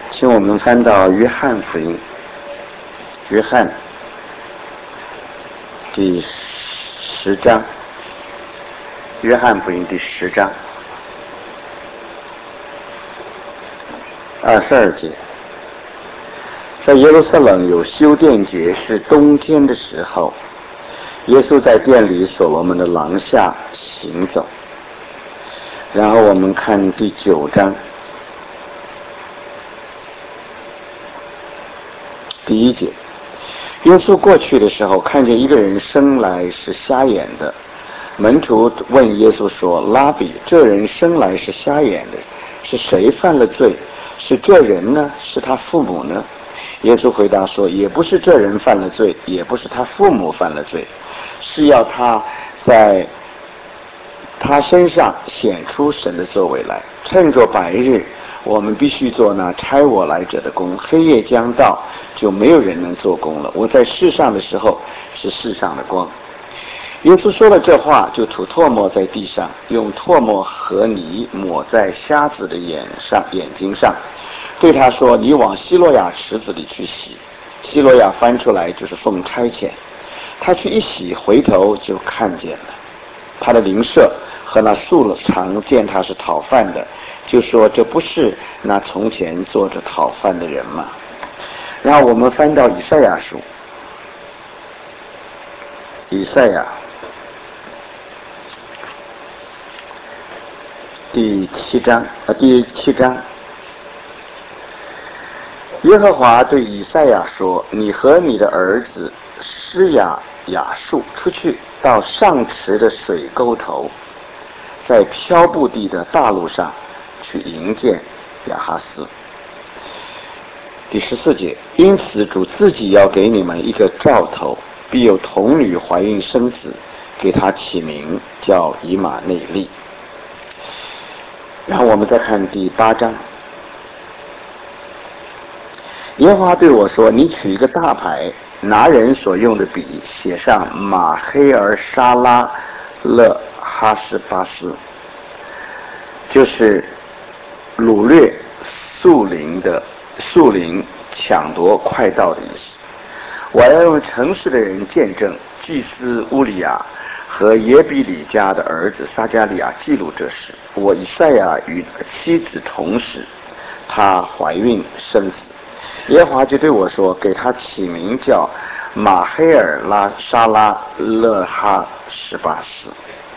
请我们翻到约翰福音，约翰第10章，约翰福音第10章22节。在耶路撒冷有修殿节，是冬天的时候，耶稣在殿里所罗门的廊下行走。然后我们看第9章第1节，耶稣过去的时候，看见一个人生来是瞎眼的，门徒问耶稣说：拉比，这人生来是瞎眼的，是谁犯了罪？是这人呢？是他父母呢？耶稣回答说：也不是这人犯了罪，也不是他父母犯了罪，是要他在他身上显出神的作为来。趁着白日，我们必须做那差我来者的工，黑夜将到，就没有人能做工了。我在世上的时候是世上的光。耶稣说了这话，就吐唾沫在地上，用唾沫和泥抹在瞎子的眼睛上，对他说：你往西罗亚池子里去洗。西罗亚翻出来就是奉差遣，他去一洗，回头就看见了。他的邻舍和那素常见他是讨饭的，就说：这不是那从前坐着讨饭的人吗？然后我们翻到以赛亚书，以赛亚第7章，耶和华对以赛亚说：你和你的儿子施雅述出去，到上池的水沟头，在漂布地的大路上去迎见亚哈斯。第14节，因此主自己要给你们一个兆头，必有童女怀孕生子，给他起名叫以马内利。然后我们再看第8章，耶和华对我说：你取一个大牌，拿人所用的笔，写上马黑尔沙拉勒哈士巴斯，就是掳掠树林抢夺快道的意思。我要用诚实的人见证，祭司乌利亚和耶比里家的儿子撒加利亚记录这事。我以赛亚与妻子同时，她怀孕生子。耶和华就对我说：给他起名叫马黑尔沙拉勒哈士巴斯。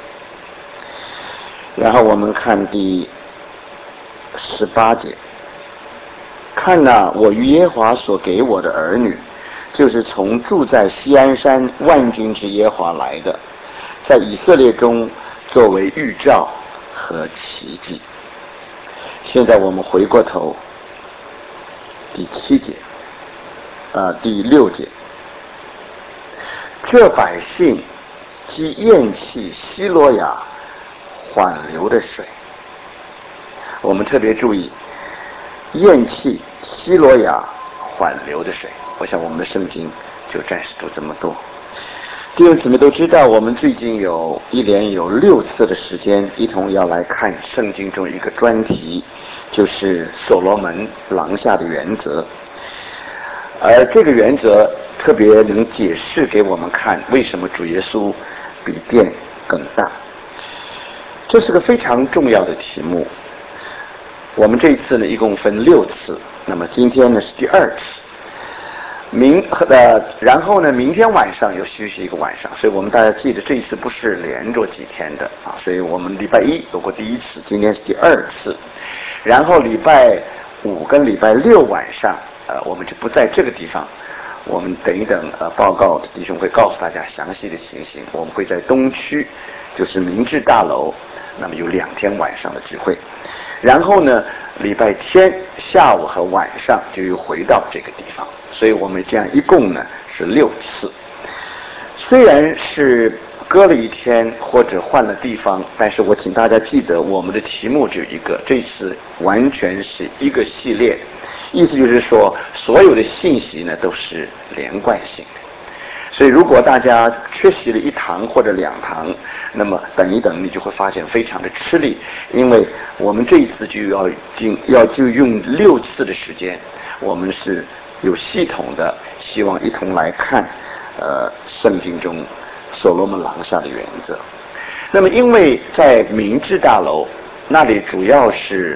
然后我们看第18节，看哪，我与耶和华所给我的儿女，就是从住在锡安山万军之耶和华来的，在以色列中作为预兆和奇迹。现在我们回过头，第7节，第6节，这百姓既厌弃西罗亚缓流的水。我们特别注意，厌弃西罗亚缓流的水。我想我们的圣经就暂时读这么多。弟兄姊妹都知道，我们最近一连有6次的时间，一同要来看圣经中一个专题，就是所罗门廊下的原则。而这个原则特别能解释给我们看，为什么主耶稣比殿更大。这是个非常重要的题目。我们这一次呢，一共分6次，那么今天呢是第2次。然后呢，明天晚上又休息一个晚上，所以我们大家记得这一次不是连着几天的啊，所以我们礼拜1有过第1次，今天是第2次，然后礼拜5跟礼拜6晚上，我们就不在这个地方，我们等一等，报告的弟兄会告诉大家详细的情形。我们会在东区，就是明治大楼，那么有2天晚上的聚会，然后呢，礼拜天下午和晚上就又回到这个地方，所以我们这样一共呢是6次。虽然是隔了1天或者换了地方，但是我请大家记得，我们的题目只有一个，这次完全是一个系列，意思就是说，所有的信息呢都是连贯性的。 所以如果大家缺席了1堂或者2堂，那么等一等你就会发现非常的吃力，因为我们这一次就用6次的时间，我们是有系统的希望一同来看圣经中所罗门廊下的原则。那么因为在明治大楼那里主要是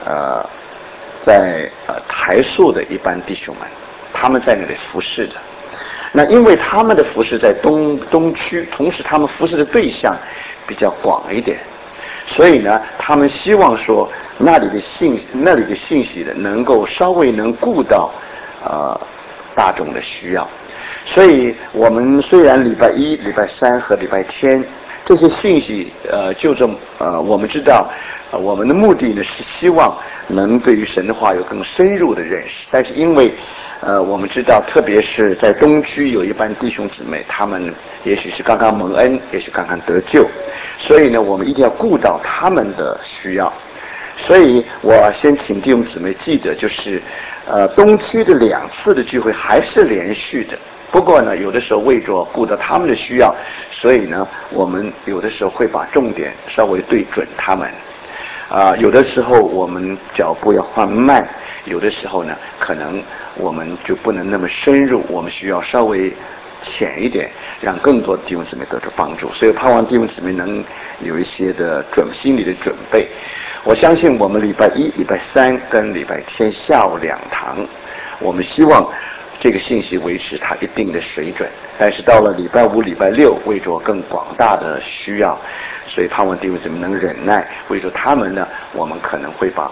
在台塑的一般弟兄们，他们在那里服侍的。那因为他们的服侍在东区，同时他们服侍的对象比较广一点，所以呢，他们希望说那里的信息的能够稍微能顾到大众的需要。所以我们虽然礼拜1、礼拜3和礼拜天这些信息我们知道我们的目的呢是希望能对于神的话有更深入的认识，但是因为我们知道特别是在东区有一班弟兄姊妹，他们也许是刚刚蒙恩，也许刚刚得救，所以呢我们一定要顾到他们的需要。所以我先请弟兄姊妹记得，就是东区的2次的聚会还是连续的，不过呢有的时候为着顾到他们的需要，所以呢我们有的时候会把重点稍微对准他们有的时候我们脚步要放慢，有的时候呢可能我们就不能那么深入，我们需要稍微浅一点，让更多的弟兄姊妹得到帮助。所以盼望弟兄姊妹能有一些的心理的准备。我相信我们礼拜1、礼拜3跟礼拜天下午2堂，我们希望这个信息维持它一定的水准，但是到了礼拜5、礼拜6，为着更广大的需要，所以盼望弟兄姊妹能忍耐，为着他们呢，我们可能会把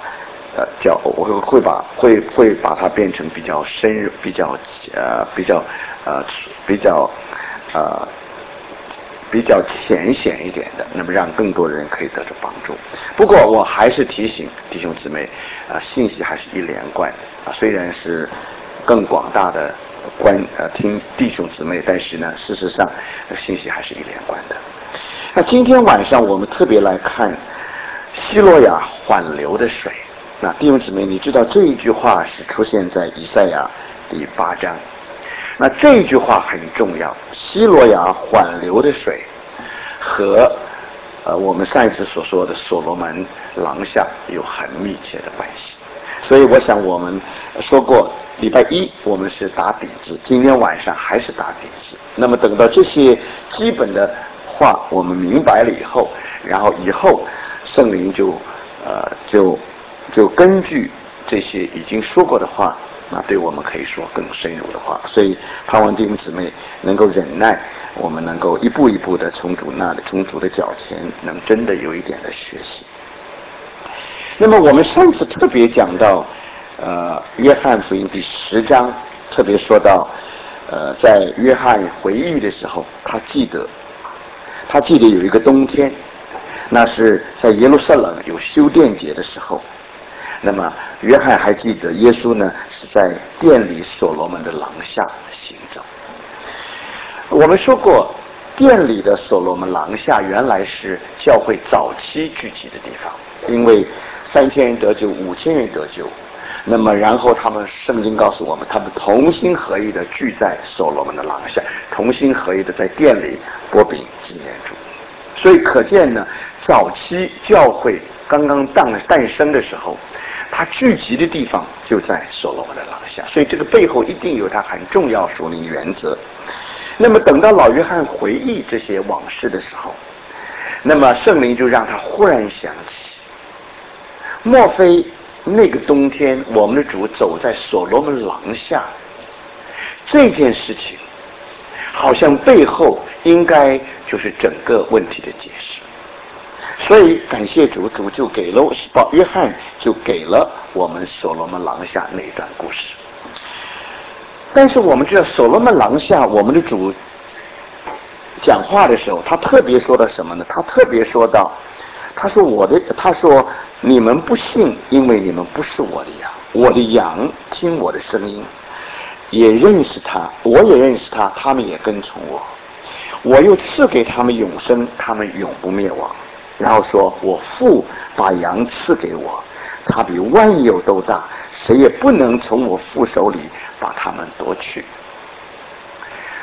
会把它变成比较深入、比较浅显一点的，那么让更多人可以得到帮助。不过我还是提醒弟兄姊妹信息还是一连贯的虽然是更广大的听弟兄姊妹，但是呢事实上信息还是一连贯的。那今天晚上我们特别来看希罗亚缓流的水。那弟兄姊妹，你知道这一句话是出现在以赛亚第8章，那这一句话很重要，希罗亚缓流的水和我们上一次所说的所罗门廊下有很密切的关系。所以我想我们说过礼拜1我们是打底子，今天晚上还是打底子。那么等到这些基本的话我们明白了以后，然后以后圣灵就根据这些已经说过的话，那对我们可以说更深入的话。所以盼望弟兄姊妹能够忍耐，我们能够一步一步的从主的脚前能真的有一点的学习。那么我们上次特别讲到约翰福音第10章，特别说到在约翰回忆的时候，他记得有一个冬天，那是在耶路撒冷有修殿节的时候，那么约翰还记得耶稣呢是在殿里所罗门的廊下行走。我们说过殿里的所罗门廊下原来是教会早期聚集的地方，因为3000人得救，5000人得救，那么然后圣经告诉我们，他们同心合意的聚在所罗门的廊下，同心合意的在殿里擘饼纪念主。所以可见呢，早期教会刚刚诞生的时候，它聚集的地方就在所罗门的廊下，所以这个背后一定有它很重要属灵原则。那么等到老约翰回忆这些往事的时候，那么圣灵就让他忽然想起，莫非那个冬天我们的主走在所罗门廊下这件事情，好像背后应该就是整个问题的解释。所以感谢主，主就给了约翰就给了我们所罗门廊下那一段故事。但是我们知道所罗门廊下我们的主讲话的时候，他特别说到什么呢？他特别说到，他说你们不信，因为你们不是我的羊，我的羊听我的声音，也认识他，我也认识他，他们也跟从我，我又赐给他们永生，他们永不灭亡。然后说我父把羊赐给我，他比万有都大，谁也不能从我父手里把他们夺去。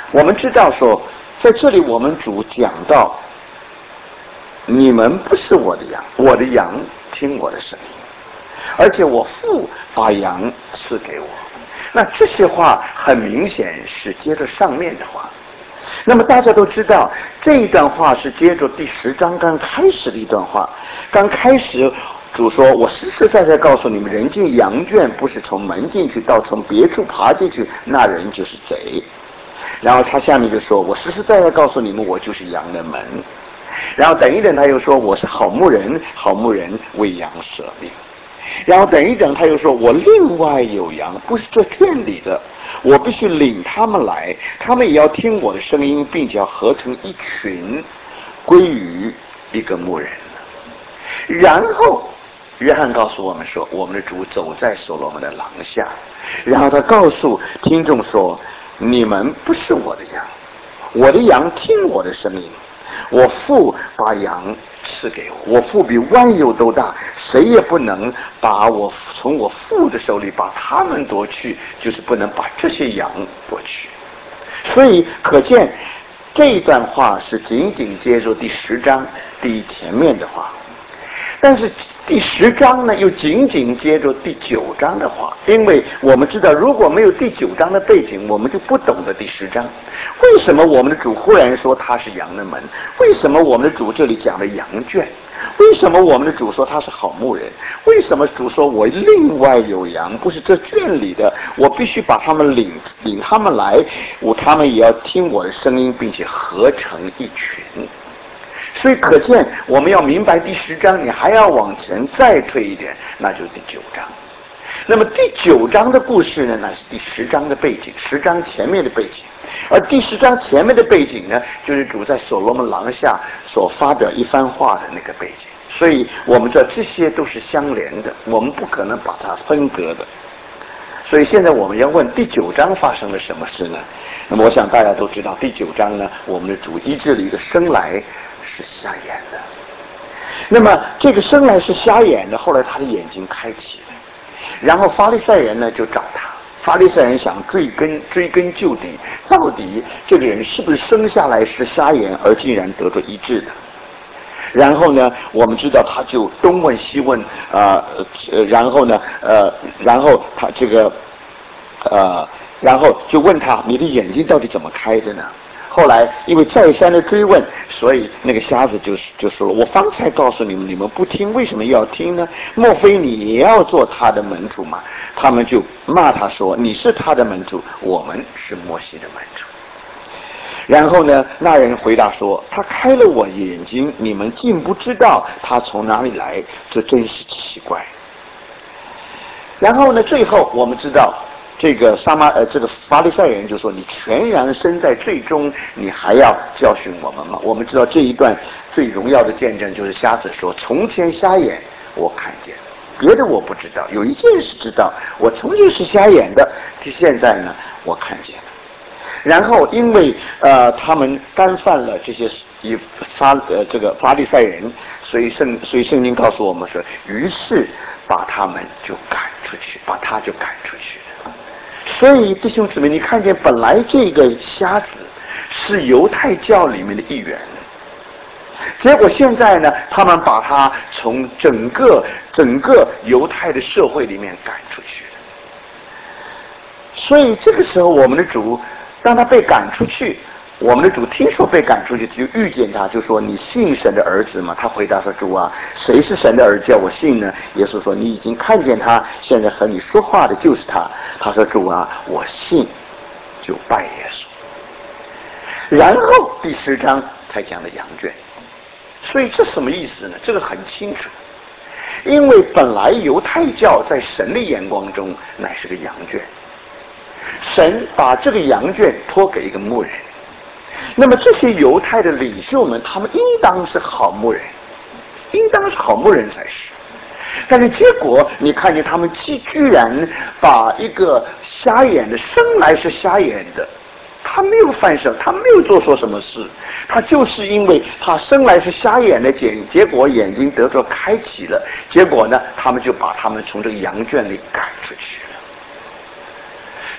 我们知道说，在这里我们主讲到，你们不是我的羊，我的羊听我的声音，而且我父把羊赐给我。那这些话很明显是接着上面的话。那么大家都知道，这一段话是接着第10章刚开始的一段话。刚开始主说，我实实在在告诉你们，人进羊圈不是从门进去，到从别处爬进去，那人就是贼。然后他下面就说，我实实在在告诉你们，我就是羊的门。然后等一等他又说，我是好牧人，好牧人为羊舍命。然后等一等他又说，我另外有羊，不是这圈里的，我必须领他们来，他们也要听我的声音，并且要合成一群，归于一个牧人。然后约翰告诉我们说，我们的主走在所罗门的廊下，然后他告诉听众说，你们不是我的羊，我的羊听我的声音，我父把羊赐给我，我父比万有都大，谁也不能把我从我父的手里把他们夺去，就是不能把这些羊夺去。所以可见这一段话是仅仅接受第10章第一前面的话，但是第10章呢又仅仅接着第9章的话，因为我们知道如果没有第9章的背景，我们就不懂得第10章。为什么我们的主忽然说他是羊的门？为什么我们的主这里讲了羊圈？为什么我们的主说他是好牧人？为什么主说我另外有羊，不是这圈里的，我必须把他们领他们来，他们也要听我的声音，并且合成一群。所以可见我们要明白第10章，你还要往前再推一点，那就是第9章。那么第9章的故事呢，那是第10章的背景，10章前面的背景。而第10章前面的背景呢，就是主在所罗门廊下所发表一番话的那个背景。所以我们知道这些都是相连的，我们不可能把它分割的。所以现在我们要问第9章发生了什么事呢？那么我想大家都知道，第9章呢，我们的主医治了一个生来是瞎眼的。那么这个生来是瞎眼的，后来他的眼睛开启了，然后法利赛人呢就找他，法利赛人想追根究底，到底这个人是不是生下来是瞎眼而竟然得到医治的。然后呢，我们知道他就东问西问，然后呢，然后他这个，然后就问他，你的眼睛到底怎么开的呢？后来因为再三的追问，所以那个瞎子就说了，我方才告诉你们，你们不听，为什么要听呢？莫非你也要做他的门徒吗？他们就骂他说，你是他的门徒，我们是摩西的门徒。然后呢，那人回答说，他开了我眼睛，你们竟不知道他从哪里来，这真是奇怪。然后呢，最后我们知道这个这个法利赛人就说，你全然身在罪中，你还要教训我们吗？我们知道这一段最荣耀的见证就是瞎子说，从前瞎眼我看见，别的我不知道，有一件事知道，我从前是瞎眼的，现在呢我看见了。然后因为他们干犯了这些这个法利赛人，所以圣经告诉我们说，于是把他们就赶出去，把他就赶出去了。所以弟兄姊妹，你看见本来这个瞎子是犹太教里面的一员，结果现在呢，他们把他从整个犹太的社会里面赶出去了。所以这个时候我们的主当他被赶出去，我们的主听说被赶出去，就遇见他，就说，你信神的儿子吗？他回答说，主啊，谁是神的儿子叫我信呢？耶稣说，你已经看见他，现在和你说话的就是他。他说，主啊，我信，就拜耶稣。然后第10章才讲的羊圈。所以这什么意思呢？这个很清楚，因为本来犹太教在神的眼光中乃是个羊圈，神把这个羊圈托给一个牧人，那么这些犹太的领袖们，他们应当是好牧人，应当是好牧人才是。但是结果你看见他们居然把一个瞎眼的生来是瞎眼的，他没有犯什么，他没有做错什么事，他就是因为他生来是瞎眼的，结果眼睛得着开启了，结果呢，他们就把他们从这个羊圈里赶出去了。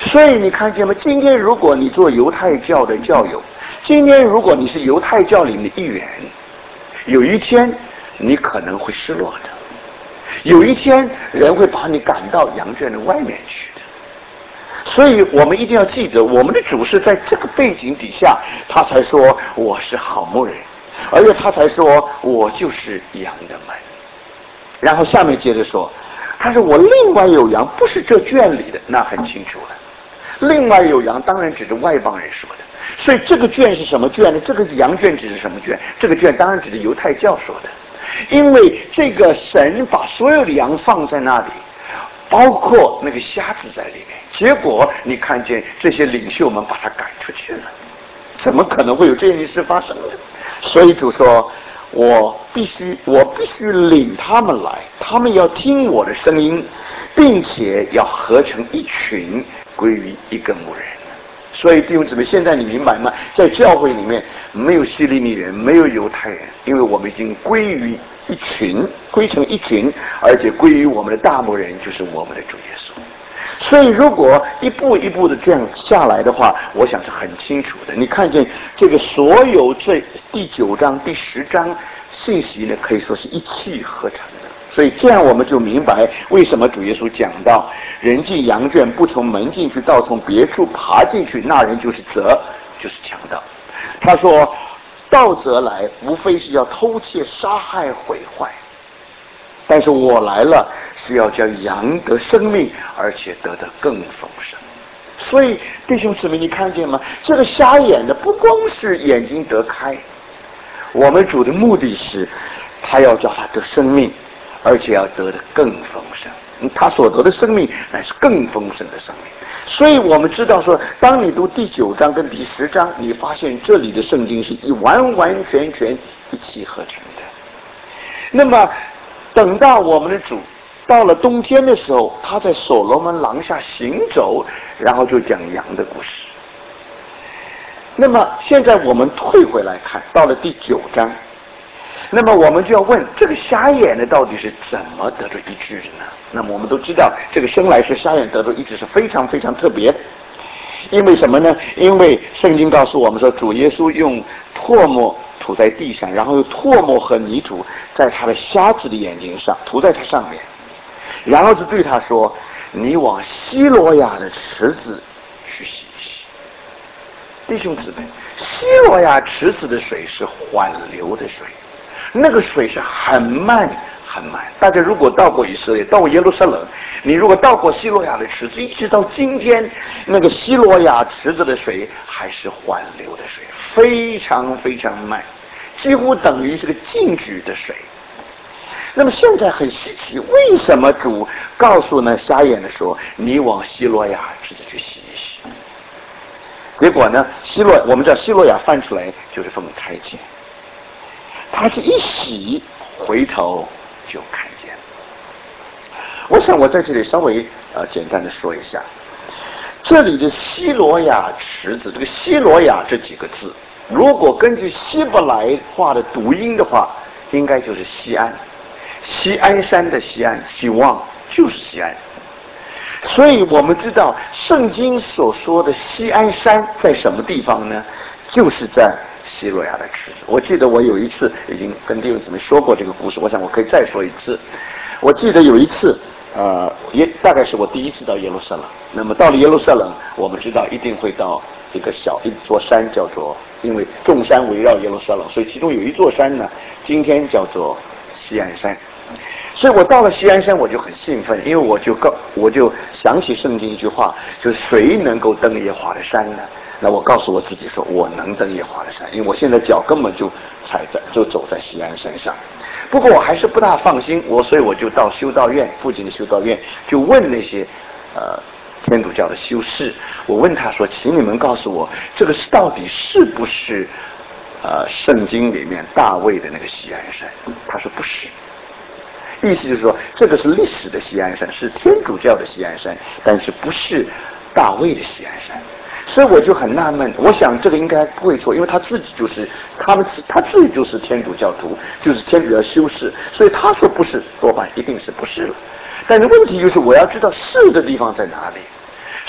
所以你看见吗？今天如果你做犹太教的教友，今天如果你是犹太教里的一员，有一天你可能会失落的，有一天人会把你赶到羊圈的外面去的。所以我们一定要记得，我们的主是在这个背景底下，他才说我是好牧人，而且他才说我就是羊的门。然后下面接着说，他说我另外有羊，不是这圈里的，那很清楚了。另外有羊当然指着外邦人说的，所以这个圈是什么圈呢？这个羊圈指的是什么圈？这个圈当然指的犹太教说的，因为这个神把所有的羊放在那里，包括那个瞎子在里面，结果你看见这些领袖们把他赶出去了，怎么可能会有这件事发生呢？所以主说我必须领他们来，他们要听我的声音，并且要合成一群，归于一个牧人。所以弟兄姊妹，现在你明白吗？在教会里面没有希利尼人，没有犹太人，因为我们已经归于一群，归成一群，而且归于我们的大牧人，就是我们的主耶稣。所以如果一步一步的这样下来的话，我想是很清楚的。你看见这个所有这第9章第10章信息呢，可以说是一气呵成的。所以这样我们就明白为什么主耶稣讲到人进羊圈不从门进去，倒从别处爬进去，那人就是贼，就是强盗。他说盗贼来无非是要偷窃杀害毁坏，但是我来了是要将羊得生命，而且得的更丰盛。所以弟兄姊妹，你看见吗？这个瞎眼的不光是眼睛得开，我们主的目的是他要叫他得生命，而且要得的更丰盛。他所得的生命乃是更丰盛的生命。所以我们知道说，当你读第9章跟第10章，你发现这里的圣经是完完全全一气呵成的。那么等到我们的主到了冬天的时候，他在所罗门廊下行走，然后就讲羊的故事。那么现在我们退回来看，到了第9章，那么我们就要问，这个瞎眼的到底是怎么得着医治的呢？那么我们都知道，这个生来是瞎眼得着医治是非常非常特别的。因为什么呢？因为圣经告诉我们说，主耶稣用唾沫涂在地上，然后用唾沫和泥土在他的瞎子的眼睛上涂在他上面，然后就对他说，你往西罗亚的池子去洗一洗。弟兄姊妹，西罗亚池子的水是缓流的水，那个水是很慢很慢。大家如果到过以色列，到过耶路撒冷，你如果到过西罗亚的池子，一直到今天，那个西罗亚池子的水还是缓流的水，非常非常慢，几乎等于是个静止的水。那么现在很稀奇，为什么主告诉那瞎眼的说，你往西罗亚池子去洗一洗？结果呢，我们知道西罗亚翻出来就是奉差遣，他是一洗回头就看见。我想我在这里稍微简单的说一下，这里的西罗亚池子，这个西罗亚这几个字，如果根据希伯来话的读音的话，应该就是西安，西安山的西安，希望就是西安。所以我们知道圣经所说的西安山在什么地方呢？就是在西罗亚的池子。我记得我有一次已经跟弟兄姊妹说过这个故事，我想我可以再说一次。我记得有一次也大概是我第一次到耶路撒冷。那么到了耶路撒冷，我们知道一定会到一座山，叫做，因为众山围绕耶路撒冷，所以其中有一座山呢，今天叫做西安山。所以我到了西安山，我就很兴奋，因为我就想起圣经一句话，就是谁能够登耶和华的山呢？那我告诉我自己说，我能登耶和华的山，因为我现在脚根本就走在西安山上。不过我还是不大放心，所以我就到修道院附近的修道院，就问那些天主教的修士，我问他说，请你们告诉我，这个到底是不是圣经里面大卫的那个西安山？他说不是。意思就是说，这个是历史的西安山，是天主教的西安山，但是不是大卫的西安山。所以我就很纳闷，我想这个应该不会错，因为他自己就是他自己就是天主教徒，就是天主教修士，所以他说不是，多半一定是不是了。但是问题就是我要知道是的地方在哪里。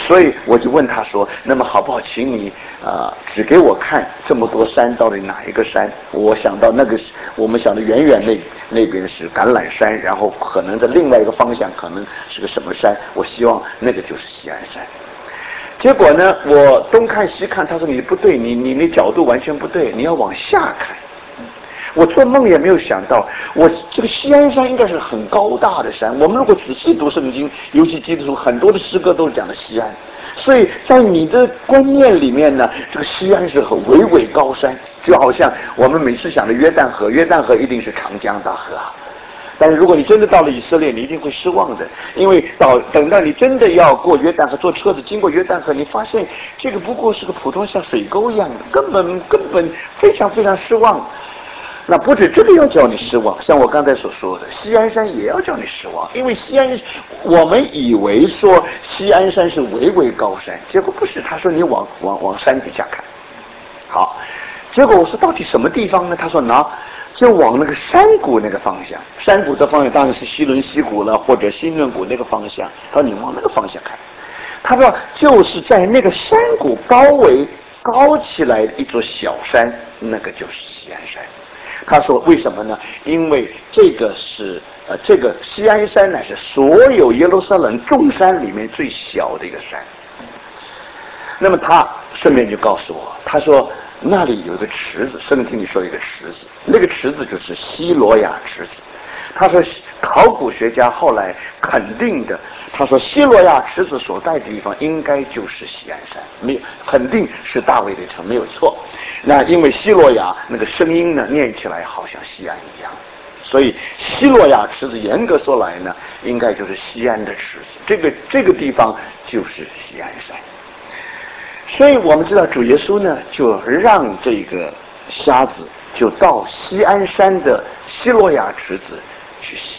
所以我就问他说：“那么好不好，请你指给我看这么多山到底哪一个山？”我想到那个是我们想的远远那边是橄榄山，然后可能在另外一个方向可能是个什么山，我希望那个就是锡安山。结果呢，我东看西看，他说你不对，你那角度完全不对，你要往下看。我做梦也没有想到，我这个锡安山应该是很高大的山。我们如果仔细读圣经，尤其基督徒很多的诗歌都是讲的锡安，所以在你的观念里面呢，这个锡安是很巍巍高山，就好像我们每次想的约旦河，约旦河一定是长江大河啊。但是如果你真的到了以色列，你一定会失望的，因为等到你真的要过约旦河，坐车子经过约旦河，你发现这个不过是个普通像水沟一样的，根本非常非常失望。那不止这个要叫你失望，像我刚才所说的，锡安山也要叫你失望，因为我们以为说锡安山是巍巍高山，结果不是，他说你往山底下看。好，结果我说到底什么地方呢？他说就往那个山谷那个方向，山谷的方向当然是西伦西谷了，或者新伦谷那个方向。他说你往那个方向看，他说就是在那个山谷高起来的一座小山，那个就是锡安山。他说为什么呢？因为这个锡安山乃是所有耶路撒冷众山里面最小的一个山。那么他顺便就告诉我，他说那里有一个池子，圣经里说有一个池子，那个池子就是西罗亚池子。他说考古学家后来肯定的，他说西罗亚池子所在的地方应该就是锡安山，肯定是大卫的城，没有错。那因为西罗亚那个声音呢，念起来好像西安一样，所以西罗亚池子严格说来呢，应该就是西安的池子。这个地方就是锡安山。所以我们知道主耶稣呢，就让这个瞎子就到锡安山的西罗亚池子去洗。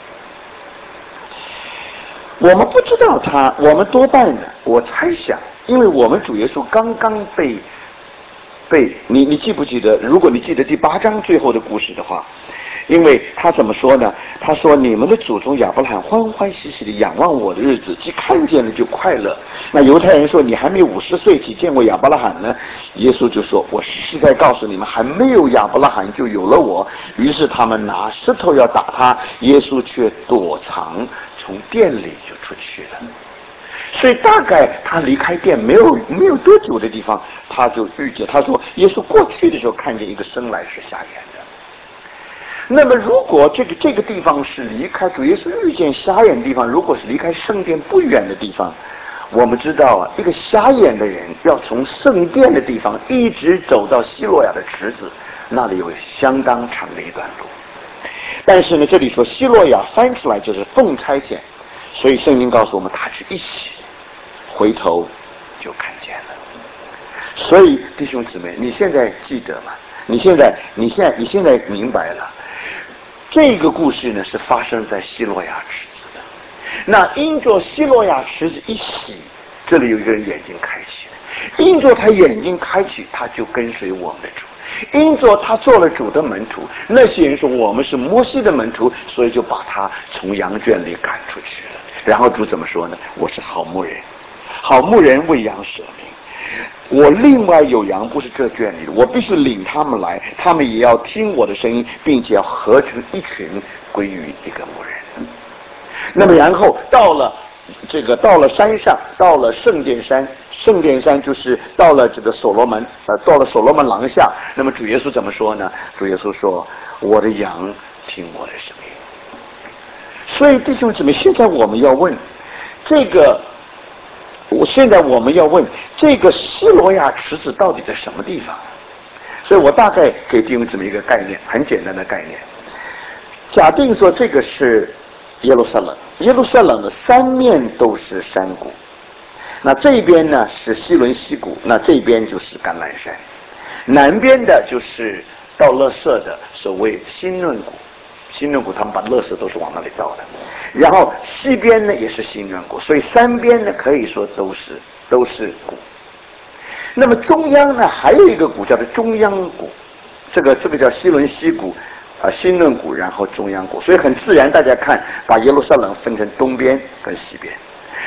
我们不知道我们多半呢，我猜想，因为我们主耶稣刚刚被你记不记得？如果你记得第8章最后的故事的话，因为他怎么说呢？他说你们的祖宗亚伯拉罕欢欢喜喜的仰望我的日子，既看见了就快乐。那犹太人说你还没50岁，岂见过亚伯拉罕呢？耶稣就说我实在告诉你们，还没有亚伯拉罕就有了我。于是他们拿石头要打他，耶稣却躲藏，从店里就出去了。所以大概他离开店没有多久的地方，他就遇见，他说耶稣过去的时候看见一个生来是瞎眼的。那么如果这个地方是离开主耶稣遇见瞎眼的地方，如果是离开圣殿不远的地方，我们知道一个瞎眼的人要从圣殿的地方一直走到西罗亚的池子，那里有相当长的一段路。但是呢，这里说西罗亚翻出来就是奉差遣，所以圣经告诉我们他去一洗，回头就看见了。所以弟兄姊妹，你现在记得吗？你现在明白了，这个故事呢是发生在西罗亚池子的。那因着西罗亚池子一洗，这里有一个人眼睛开启了，因着他眼睛开启，他就跟随我们的主。因着他做了主的门徒，那些人说我们是摩西的门徒，所以就把他从羊圈里赶出去了。然后主怎么说呢？我是好牧人，好牧人为羊舍命。我另外有羊不是这圈里的，我必须领他们来，他们也要听我的声音，并且要合成一群，归于一个牧人。那么然后到了山上，到了圣殿山，圣殿山就是到了这个所罗门，到了所罗门廊下。那么主耶稣怎么说呢？主耶稣说：“我的羊听我的声音。”所以弟兄姊妹，现在我们要问这个西罗亚池子到底在什么地方？所以我大概给弟兄姊妹一个概念，很简单的概念。假定说这个是耶路撒冷，耶路撒冷的三面都是山谷，那这边呢是西伦西谷，那这边就是橄榄山，南边的就是倒垃圾的所谓新嫩谷，新嫩谷他们把垃圾都是往那里倒的，然后西边呢也是新嫩谷，所以三边呢可以说都是谷。那么中央呢还有一个谷叫做中央谷，这个叫西伦西谷。新嫩谷，然后中央谷，所以很自然，大家看把耶路撒冷分成东边跟西边。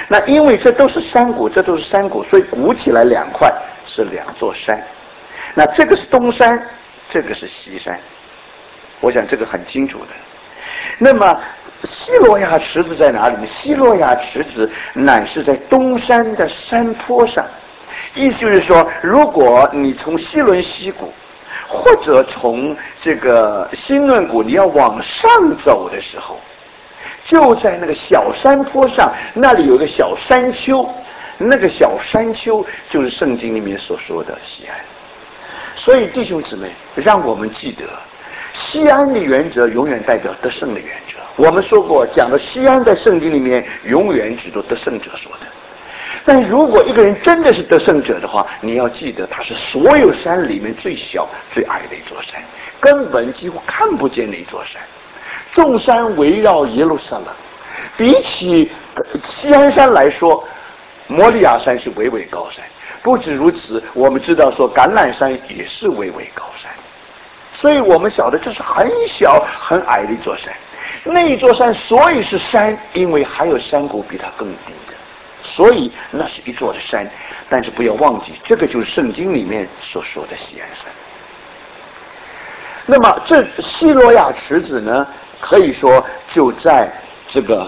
那因为这都是山谷，这都是山谷，所以鼓起来两块是两座山。那这个是东山，这个是西山，我想这个很清楚的。那么西罗亚池子在哪里呢？西罗亚池子乃是在东山的山坡上，意思就是说，如果你从西伦溪谷或者从这个新论谷你要往上走的时候，就在那个小山坡上，那里有一个小山丘，那个小山丘就是圣经里面所说的西安。所以弟兄姊妹，让我们记得西安的原则永远代表得胜的原则。我们说过，讲的西安在圣经里面永远指着得胜者说的。但如果一个人真的是得胜者的话，你要记得他是所有山里面最小最矮的一座山，根本几乎看不见的一座山。众山围绕耶路撒冷，比起西安山来说，摩利亚山是巍巍高山。不止如此，我们知道说橄榄山也是巍巍高山，所以我们晓得这是很小很矮的一座山。那一座山所以是山，因为还有山谷比它更低的，所以那是一座的山。但是不要忘记，这个就是圣经里面所说的西安山。那么这西罗亚池子呢，可以说就在这个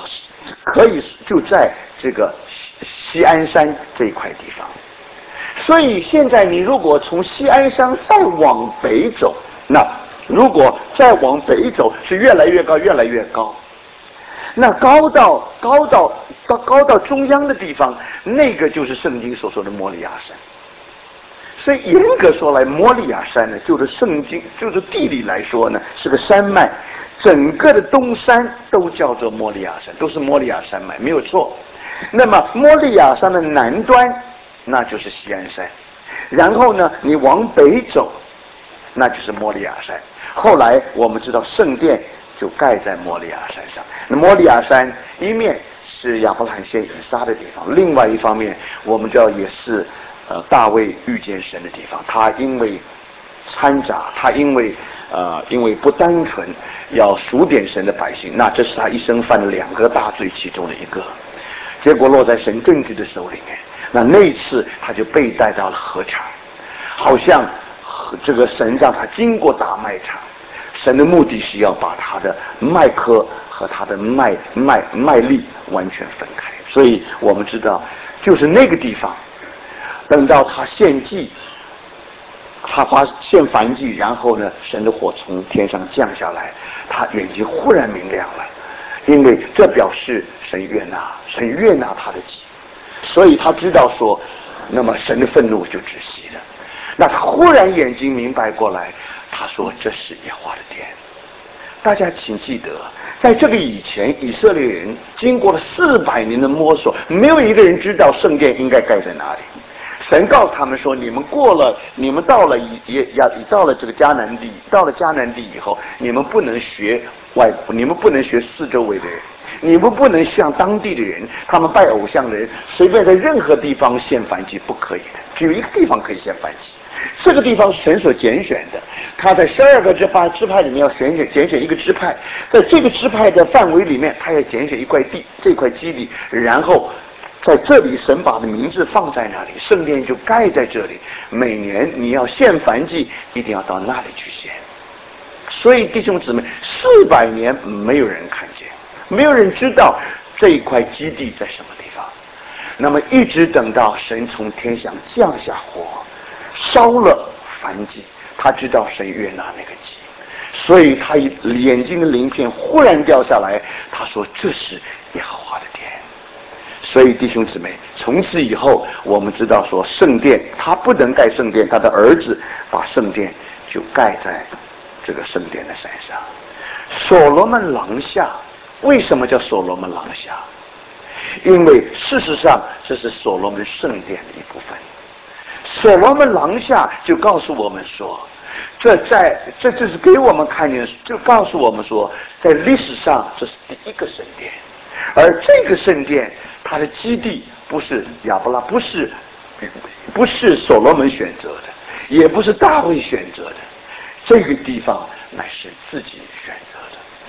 西安山这一块地方。所以现在你如果从西安山再往北走，那如果再往北走是越来越高越来越高，那高到中央的地方，那个就是圣经所说的摩利亚山。所以严格说来，摩利亚山呢，就是圣经就是地理来说呢是个山脉，整个的东山都叫做摩利亚山，都是摩利亚山脉，没有错。那么摩利亚山的南端那就是西安山，然后呢你往北走那就是摩利亚山。后来我们知道圣殿就盖在摩利亚山上。那摩利亚山一面是亚伯拉罕献以撒的地方，另外一方面我们知道也是大卫遇见神的地方。他因为掺杂，他因为不单纯要数点神的百姓，那这是他一生犯的两个大罪其中的一个，结果落在神政治的手里面。那一次他就被带到了禾场，好像这个神让他经过大麦场，神的目的是要把他的麦科和他的麦粒完全分开。所以我们知道就是那个地方，等到他献祭，他献燔祭，然后呢神的火从天上降下来，他眼睛忽然明亮了，因为这表示神悦纳他的祭，所以他知道说，那么神的愤怒就止息了。那他忽然眼睛明白过来，他说这是耶和华的殿。大家请记得，在这个以前，以色列人经过了400年的摸索，没有一个人知道圣殿应该盖在哪里。神告诉他们说，你们到了这个迦南地，到了迦南地以后，你们不能学你们不能学四周围的人，你们不能像当地的人，他们拜偶像的人，随便在任何地方献燔祭，不可以的。只有一个地方可以献燔祭，这个地方是神所拣选的。他在12个支派里面要拣选一个支派，在这个支派的范围里面，他要拣选一块地，这块基地，然后在这里神把的名字放在那里，圣殿就盖在这里。每年你要献燔祭，一定要到那里去献。所以弟兄姊妹，400年没有人看见，没有人知道这一块基地在什么地方。那么一直等到神从天上降下火，烧了燔祭，他知道神悦纳那个祭，所以他眼睛的鳞片忽然掉下来，他说这是耶和华的殿。所以弟兄姊妹，从此以后我们知道说，圣殿他不能盖圣殿，他的儿子把圣殿就盖在这个圣殿的山上。所罗门廊下，为什么叫所罗门廊下？因为事实上这是所罗门圣殿的一部分。所罗门廊下就告诉我们说，这就是给我们看见，就告诉我们说，在历史上这是第一个圣殿。而这个圣殿它的基地不是不是所罗门选择的，也不是大卫选择的，这个地方乃是自己选择的。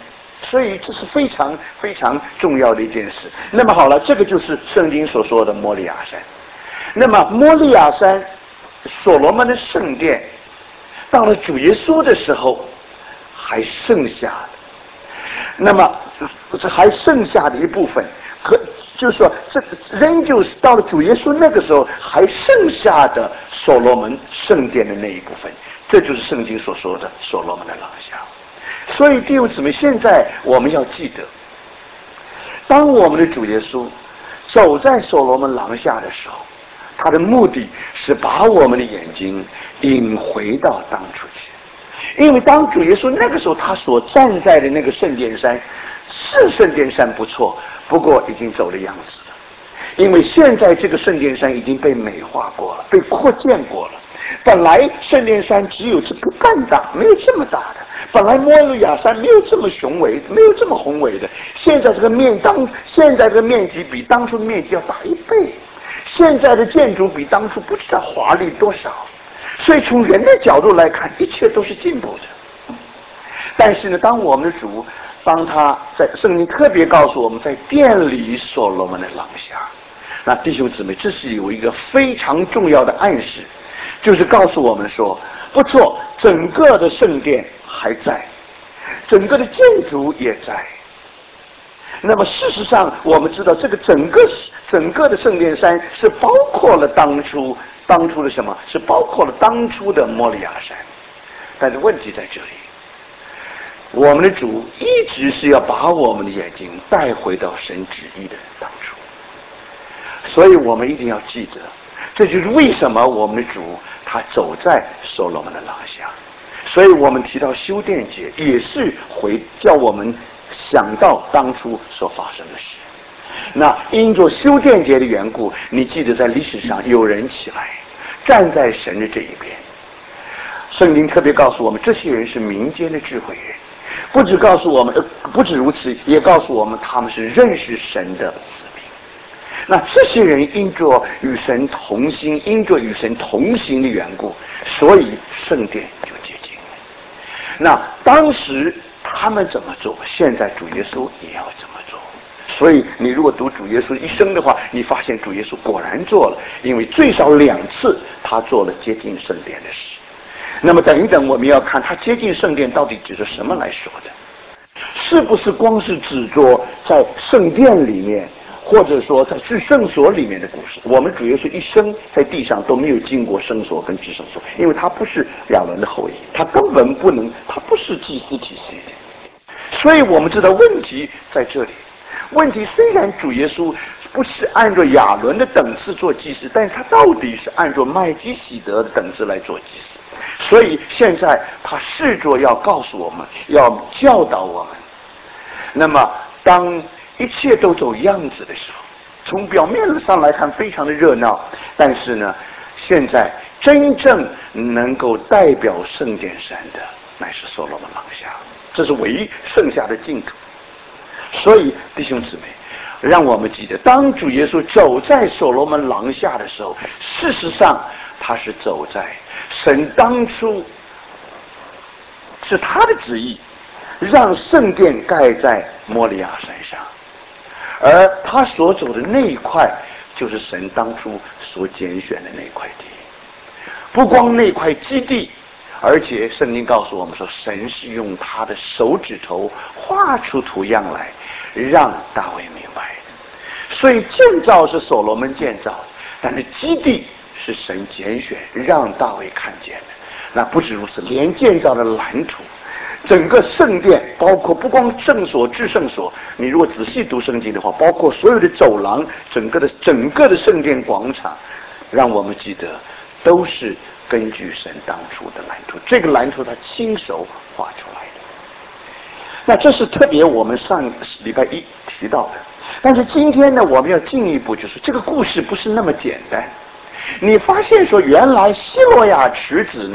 所以这是非常非常重要的一件事。那么好了，这个就是圣经所说的摩利亚山。那么摩利亚山，所罗门的圣殿，到了主耶稣的时候，还剩下的，那么这还剩下的一部分，就是说，这仍旧是到了主耶稣那个时候还剩下的所罗门圣殿的那一部分，这就是圣经所说的所罗门的廊下。所以弟兄姊妹，现在我们要记得，当我们的主耶稣走在所罗门廊下的时候，他的目的是把我们的眼睛引回到当初去。因为当主耶稣那个时候他所站在的那个圣殿山，是圣殿山不错，不过已经走了样子了。因为现在这个圣殿山已经被美化过了，被扩建过了。本来圣殿山只有这个半大，没有这么大的。本来摩利亚山没有这么雄伟，没有这么宏伟的。现在这个面积比当初的面积要大1倍。现在的建筑比当初不知道华丽多少。所以从人的角度来看，一切都是进步的。但是呢，当我们的主，当他在圣经特别告诉我们，在殿里所罗门的廊下，那弟兄姊妹，这是有一个非常重要的暗示，就是告诉我们说，不错，整个的圣殿还在，整个的建筑也在。那么事实上，我们知道这个整个的圣殿山是包括了当初的什么？是包括了当初的摩利亚山。但是问题在这里，我们的主一直是要把我们的眼睛带回到神旨意的当初。所以我们一定要记得，这就是为什么我们的主他走在所罗门的廊下。所以我们提到修殿节，也是叫我们想到当初所发生的事。那因着修殿节的缘故，你记得在历史上有人起来站在神的这一边。圣经特别告诉我们，这些人是民间的智慧人，不止如此，也告诉我们他们是认识神的子民。那这些人因着与神同心，因着与神同行的缘故，所以圣殿就接近了。那当时他们怎么做，现在主耶稣也要怎么做。所以你如果读主耶稣一生的话，你发现主耶稣果然做了，因为最少2次他做了接近圣殿的事。那么等一等，我们要看他接近圣殿到底指着什么来说的，是不是光是指着在圣殿里面，或者说在至圣所里面的故事？我们主耶稣一生在地上都没有经过圣所跟至圣所，因为他不是亚伦的后裔，他根本不能，他不是祭司体系的。所以我们知道问题在这里。问题虽然主耶稣不是按照亚伦的等次做祭司，但是他到底是按照麦基洗德的等次来做祭司。所以现在他试着要告诉我们，要教导我们。那么当一切都走样子的时候，从表面上来看非常的热闹，但是呢，现在真正能够代表圣殿山的乃是所罗门廊下，这是唯一剩下的净土。所以弟兄姊妹，让我们记得，当主耶稣走在所罗门廊下的时候，事实上他是走在神当初是他的旨意，让圣殿盖在摩利亚山上，而他所走的那一块就是神当初所拣选的那块地。不光那块基地，而且圣经告诉我们说，神是用他的手指头画出图样来，让大卫明白的。所以建造是所罗门建造，但是基地是神拣选，让大卫看见的。那不止如此，连建造的蓝图，整个圣殿，包括不光圣所、至圣所，你如果仔细读圣经的话，包括所有的走廊，整个的圣殿广场，让我们记得都是根据神当初的蓝图，这个蓝图他亲手画出来的。那这是特别我们上礼拜一提到的。但是今天呢，我们要进一步，就是这个故事不是那么简单。你发现说，原来希罗亚池子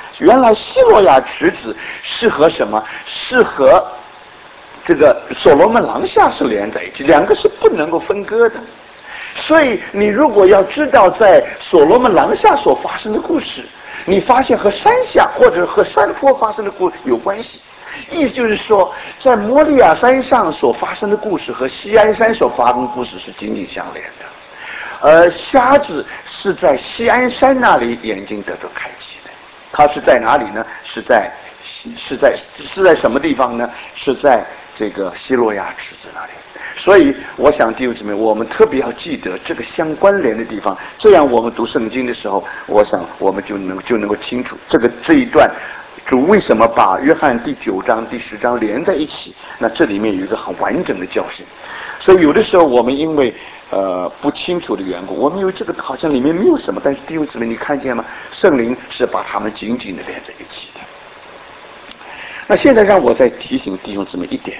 是和什么？是和这个所罗门廊下是连在一起，两个是不能够分割的。所以你如果要知道在所罗门廊下所发生的故事，你发现和山下或者和山坡发生的故事有关系。 意思就是说，在摩利亚山上所发生的故事和锡安山所发生的故事是紧紧相连的，而瞎子是在锡安山那里眼睛得到开启的。他是在哪里呢？是在什么地方呢？是在这个希罗亚池子那里。所以我想弟兄姊妹，我们特别要记得这个相关联的地方，这样我们读圣经的时候，我想我们就能够清楚这一段主为什么把约翰第9章第10章连在一起。那这里面有一个很完整的教训。所以有的时候我们因为不清楚的缘故，我们以为这个好像里面没有什么，但是弟兄姊妹你看见吗？圣灵是把他们紧紧的连在一起的。那现在让我再提醒弟兄姊妹一点，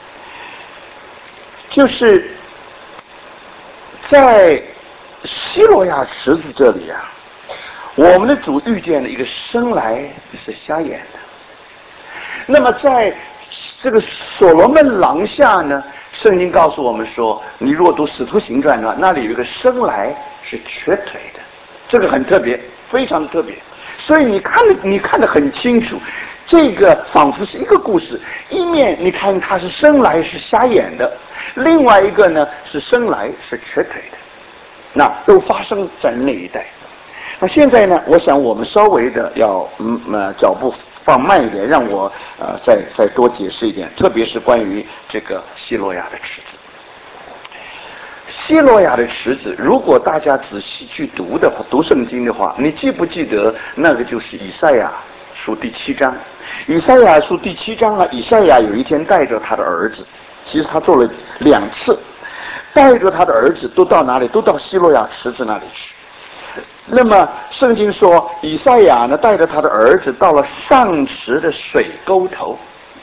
就是在希罗亚池子这里啊，我们的主遇见了一个生来是瞎眼的。那么在这个所罗门廊下呢，圣经告诉我们说，你如果读使徒行传的话，那里有一个生来是瘸腿的，这个很特别，非常特别。所以你看得很清楚，这个仿佛是一个故事，一面你看他是生来是瞎眼的，另外一个呢是生来是瘸腿的，那都发生在那一代。那现在呢，我想我们稍微的要脚步放慢一点，让我再多解释一点，特别是关于这个希罗亚的池子。希罗亚的池子，如果大家仔细去读圣经的话，你记不记得那个就是以赛亚书第7章？以赛亚书第7章啊，以赛亚有一天带着他的儿子，其实他做了2次，带着他的儿子都到哪里？都到希罗亚池子那里去。那么圣经说，以赛亚呢带着他的儿子到了上池的水沟头，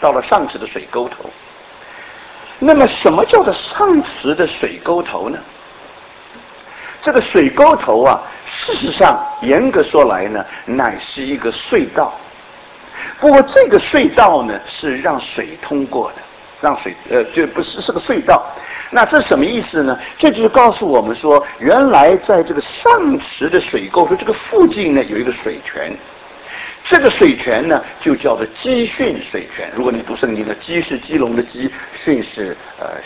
那么什么叫做上池的水沟头呢？这个水沟头啊，事实上严格说来呢，乃是一个隧道。不过这个隧道呢是让水通过的，就不是个隧道。那这什么意思呢？这就是告诉我们说，原来在这个上池的水沟头这个附近呢有一个水泉，这个水泉呢就叫做基训水泉。如果你读圣经的，基是基隆的基，训是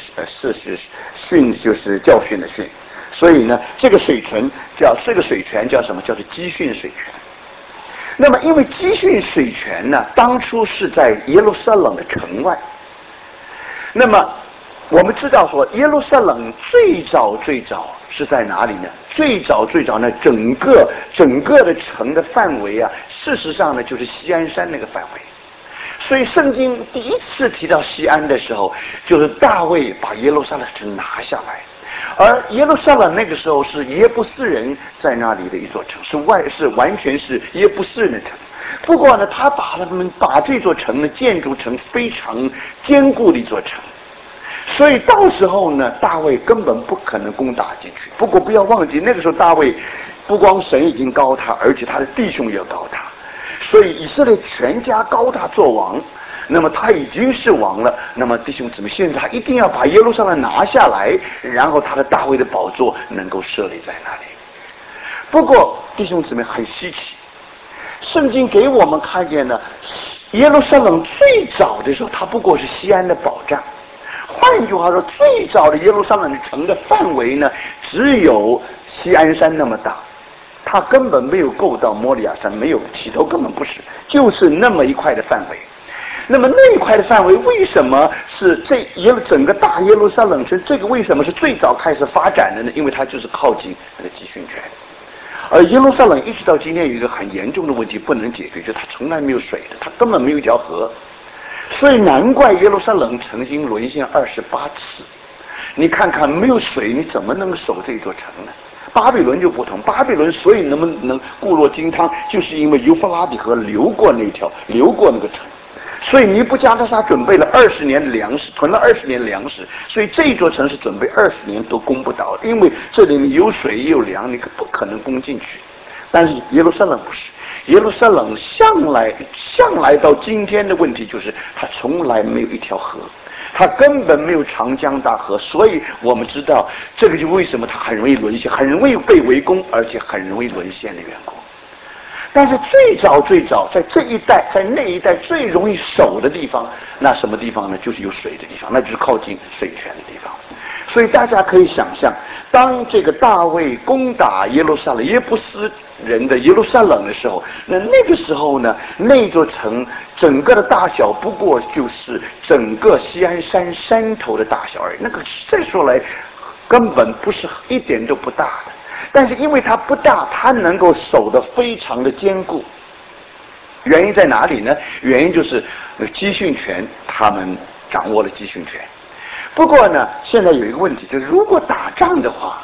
训就是教训的训，所以呢这个水泉叫什么？叫做基训水泉。那么因为基训水泉呢当初是在耶路撒冷的城外，那么我们知道说耶路撒冷最早是在哪里呢？最早呢整个的城的范围啊，事实上呢就是锡安山那个范围。所以圣经第一次提到锡安的时候，就是大卫把耶路撒冷城拿下来，而耶路撒冷那个时候是耶布斯人在那里的一座城，是完全是耶布斯人的城。不过呢，他把这座城呢建筑成非常坚固的一座城。所以到时候呢，大卫根本不可能攻打进去。不过不要忘记，那个时候大卫不光神已经高他，而且他的弟兄也高他，所以以色列全家高他做王。那么他已经是王了，那么弟兄姊妹，现在他一定要把耶路撒冷拿下来，然后他的大卫的宝座能够设立在那里。不过弟兄姊妹很稀奇，圣经给我们看见呢，耶路撒冷最早的时候，它不过是锡安的保障。换句话说，最早的耶路撒冷城的范围呢，只有锡安山那么大，它根本没有够到摩利亚山，没有起头根本不是，就是那么一块的范围。那么那一块的范围为什么是整个大耶路撒冷城？这个为什么是最早开始发展的呢？因为它就是靠近那个基训泉。而耶路撒冷一直到今天有一个很严重的问题不能解决，就是它从来没有水的，它根本没有一条河。所以难怪耶路撒冷曾经沦陷28次。你看看没有水，你怎么能守这座城呢？巴比伦就不同，巴比伦所以能不能固若金汤，就是因为幼发拉底河流过那个城。所以尼布加特沙准备了20年的粮食，囤了20年的粮食，所以这座城是准备20年都攻不倒，因为这里面有水也有粮，你不可能攻进去。但是耶路撒冷不是，耶路撒冷向来到今天的问题就是它从来没有一条河，它根本没有长江大河，所以我们知道这个就为什么它很容易沦陷，很容易被围攻，而且很容易沦陷的缘故。 但是最早在这一带，在那一带最容易守的地方，那什么地方呢？就是有水的地方，那就是靠近水泉的地方。所以大家可以想象，当这个大卫攻打耶路撒冷耶布斯人的耶路撒冷的时候，那个时候呢，那座城整个的大小不过就是整个锡安山山头的大小而已，那个再说来根本不是一点都不大的。但是因为它不大，它能够守得非常的坚固。原因在哪里呢？原因就是集训权，他们掌握了集训权。不过呢，现在有一个问题，就是如果打仗的话，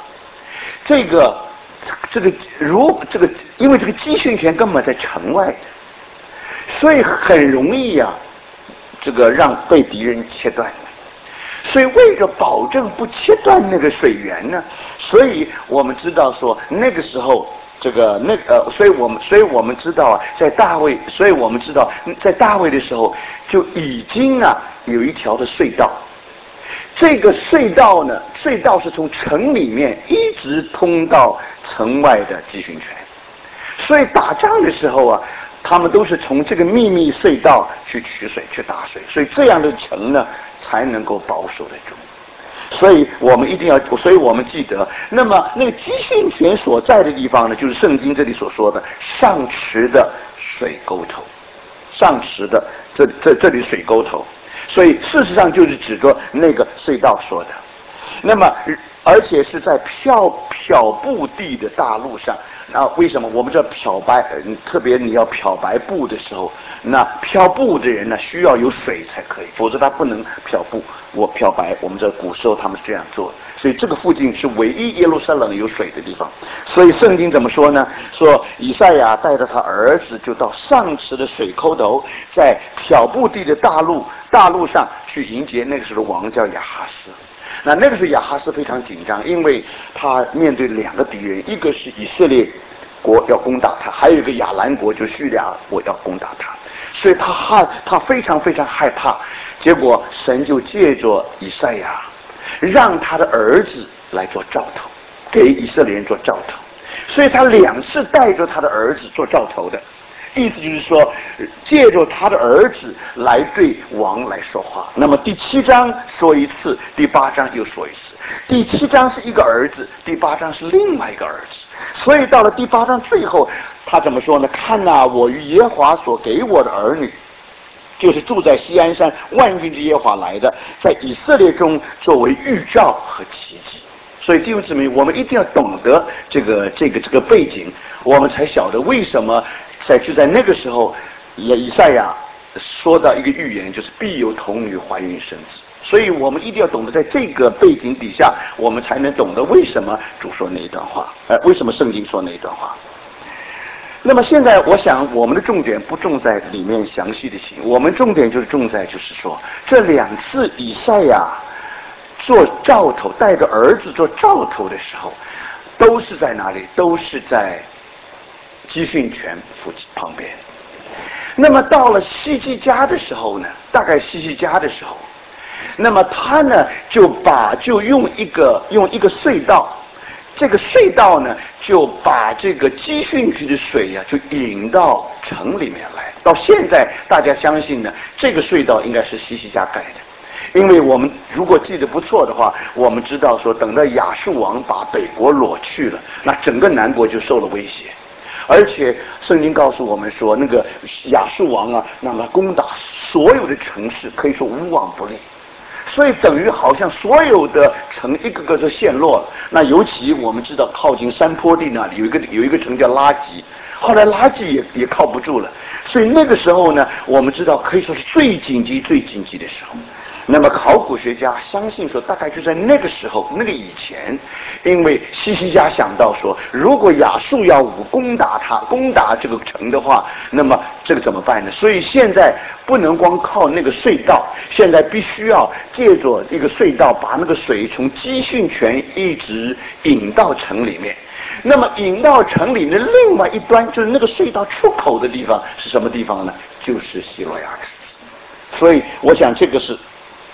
因为这个集训权根本在城外的，所以很容易啊，这个让被敌人切断。所以为了保证不切断那个水源呢，所以我们知道说那个时候所以我们知道啊，所以我们知道在大卫的时候就已经啊有一条的隧道。这个隧道呢，隧道是从城里面一直通到城外的集训泉，所以打仗的时候啊，他们都是从这个秘密隧道去取水去打水，所以这样的城呢才能够保守得住。所以我们记得，那么那个集训泉所在的地方呢，就是圣经这里所说的上池的水沟头，上池的这里水沟头，所以事实上就是指着那个隧道说的。那么而且是在漂布地的大路上。那为什么我们这漂白，特别你要漂白布的时候，那漂布的人呢需要有水才可以，否则他不能漂布。漂白，我们这古时候他们是这样做的。所以这个附近是唯一耶路撒冷有水的地方。所以圣经怎么说呢？说以赛亚带着他儿子就到上池的水沟头，在漂布地的大路上去迎接那个时候的王叫亚哈斯。那个时候亚哈斯非常紧张，因为他面对两个敌人，一个是以色列国要攻打他，还有一个亚兰国就叙利亚国要攻打他，所以他非常非常害怕。结果神就借着以赛亚，让他的儿子来做兆头，给以色列人做兆头，所以他2次带着他的儿子做兆头的。意思就是说，借着他的儿子来对王来说话。那么第7章说一次，第8章又说一次。第7章是一个儿子，第8章是另外一个儿子。所以到了第8章最后，他怎么说呢？看哪，我与耶和华所给我的儿女，就是住在锡安山万军之耶和华来的，在以色列中作为预兆和奇迹。所以弟兄姊妹，我们一定要懂得这个背景，我们才晓得为什么就在那个时候，以赛亚说到一个预言，就是必有童女怀孕生子。所以我们一定要懂得在这个背景底下，我们才能懂得为什么主说那一段话，为什么圣经说那一段话。那么现在我想我们的重点不重在里面详细的写，我们重点就是重在就是说这2次以赛亚做兆头，带着儿子做兆头的时候，都是在哪里？都是在集训泉旁边。那么到了希西家的时候呢，大概希西家的时候，那么他呢就用一个隧道，这个隧道呢就把这个集训区的水呀就引到城里面来。到现在大家相信呢，这个隧道应该是希西家盖的。因为我们如果记得不错的话，我们知道说，等到亚述王把北国掳去了，那整个南国就受了威胁。而且圣经告诉我们说，那个亚述王啊，那么攻打所有的城市，可以说无往不利。所以等于好像所有的城一个个都陷落了。那尤其我们知道，靠近山坡地那里有一个城叫拉吉，后来拉吉也靠不住了。所以那个时候呢，我们知道可以说是最紧急的时候。那么考古学家相信说，大概就在那个时候，那个以前，因为希西家想到说，如果亚述要攻打这个城的话，那么这个怎么办呢？所以现在不能光靠那个隧道，现在必须要借着一个隧道，把那个水从集训泉一直引到城里面。那么引到城里面的另外一端，就是那个隧道出口的地方是什么地方呢？就是希罗亚池。所以我想这个是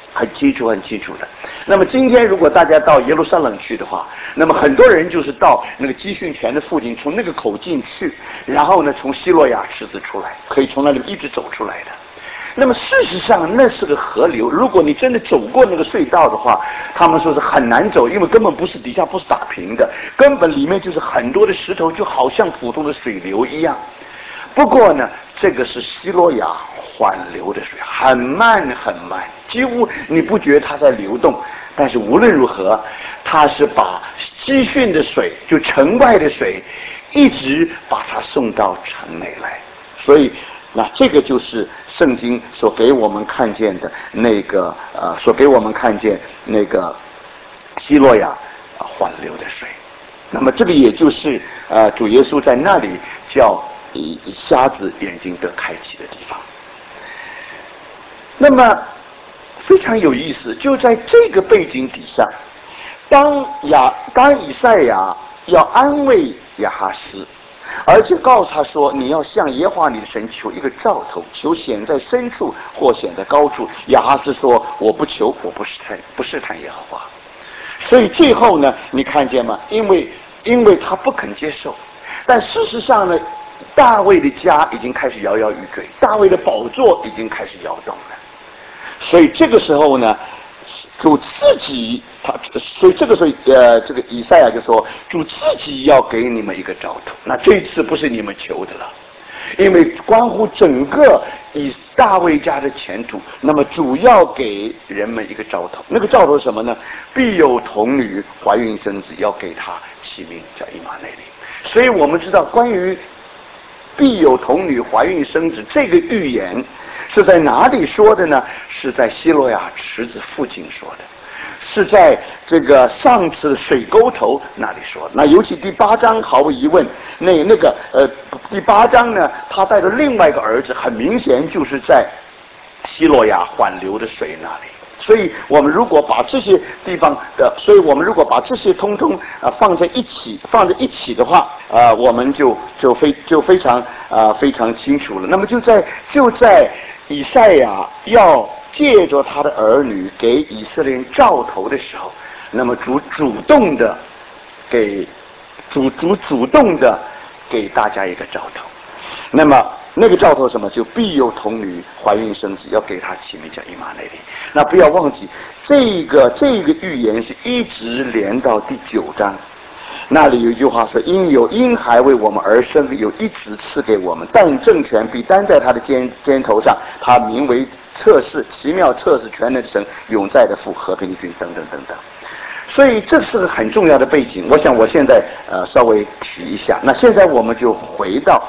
很清楚的。那么今天如果大家到耶路撒冷去的话，那么很多人就是到那个基训泉的附近，从那个口进去，然后呢从希洛亚池子出来，可以从那里一直走出来的。那么事实上那是个河流，如果你真的走过那个隧道的话，他们说是很难走，因为根本不是底下不是打平的，根本里面就是很多的石头，就好像普通的水流一样。不过呢，这个是希洛亚缓流的水，很慢很慢，几乎你不觉得它在流动。但是无论如何，它是把基训的水，就城外的水，一直把它送到城内来。所以那这个就是圣经所给我们看见的那个所给我们看见那个希洛亚缓流的水。那么这个也就是主耶稣在那里叫瞎子眼睛得开启的地方。那么非常有意思，就在这个背景底下，当以赛亚要安慰亚哈斯，而且告诉他说，你要向耶和华你的神求一个兆头，求显在深处或显在高处。亚哈斯说，我不求，我不试探耶和华。所以最后呢，你看见吗？因为他不肯接受，但事实上呢，大卫的家已经开始摇摇欲坠，大卫的宝座已经开始摇动了。所以这个时候呢，主自己所以这个时候这个以赛亚就说，主自己要给你们一个兆头。那这一次不是你们求的了，因为关乎整个以大卫家的前途，那么主要给人们一个兆头。那个兆头是什么呢？必有童女怀孕生子，要给他起名叫以马内利。所以我们知道，关于必有童女怀孕生子这个预言是在哪里说的呢？是在希洛亚池子附近说的，是在这个上次水沟头那里说的。那尤其第8章毫无疑问，第8章呢，他带着另外一个儿子，很明显就是在希洛亚缓流的水那里。所以我们如果把这些地方的，所以我们如果把这些通通放在一起的话，我们就非常清楚了。那么就在以赛亚要借着他的儿女给以色列人兆头的时候，那么主动的给大家一个兆头。那么那个兆头什么？就必有童女怀孕生子，要给他起名叫以马内利。那不要忘记，这个预言是一直连到第9章。那里有一句话说，婴孩为我们而生，有一子赐给我们，但政权必担在他的肩头上，他名为测试奇妙测试全能的神，永在的父，和平的君，等等等等。所以这是个很重要的背景。我想我现在稍微提一下。那现在我们就回到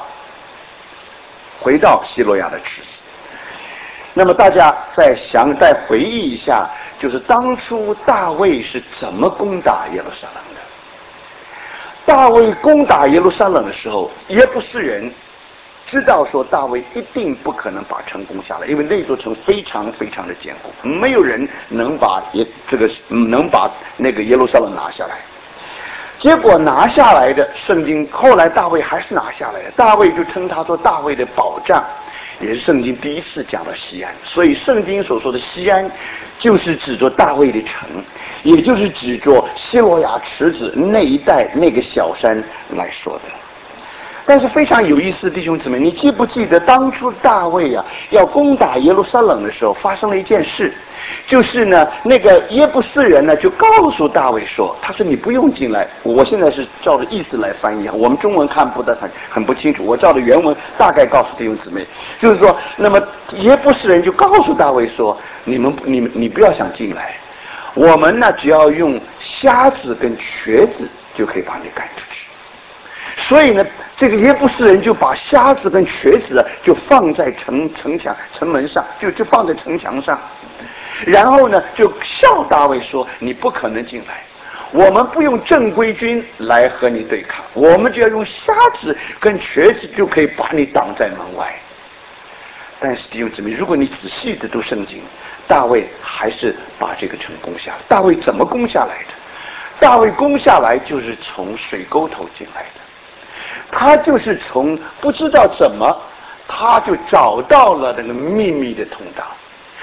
希洛亚的池子。那么大家再回忆一下，就是当初大卫是怎么攻打耶路撒冷的。大卫攻打耶路撒冷的时候，耶布斯人知道说大卫一定不可能把城攻下来，因为那座城非常非常的坚固，没有人能把那个耶路撒冷拿下来。结果拿下来的，圣经后来大卫还是拿下来的，大卫就称他做大卫的保障，也是圣经第一次讲到西安。所以圣经所说的西安，就是指着大卫的城，也就是指着希罗亚池子那一带那个小山来说的。但是非常有意思，弟兄姊妹，你记不记得当初大卫要攻打耶路撒冷的时候，发生了一件事，就是呢，那个耶布斯人呢就告诉大卫说，他说你不用进来，我现在是照着意思来翻译，我们中文看不得很不清楚，我照着原文大概告诉弟兄姊妹，就是说，那么耶布斯人就告诉大卫说，你不要想进来，我们呢只要用瞎子跟瘸子就可以把你赶出去。所以呢，这个耶布斯人就把瞎子跟瘸子就放在城门上，就放在城墙上，然后呢就笑大卫说，你不可能进来，我们不用正规军来和你对抗，我们只要用瞎子跟瘸子就可以把你挡在门外。但是弟兄姊妹，如果你仔细的读圣经，大卫还是把这个城攻下来。大卫怎么攻下来的？大卫攻下来就是从水沟头进来的，他就是从不知道怎么，他就找到了那个秘密的通道。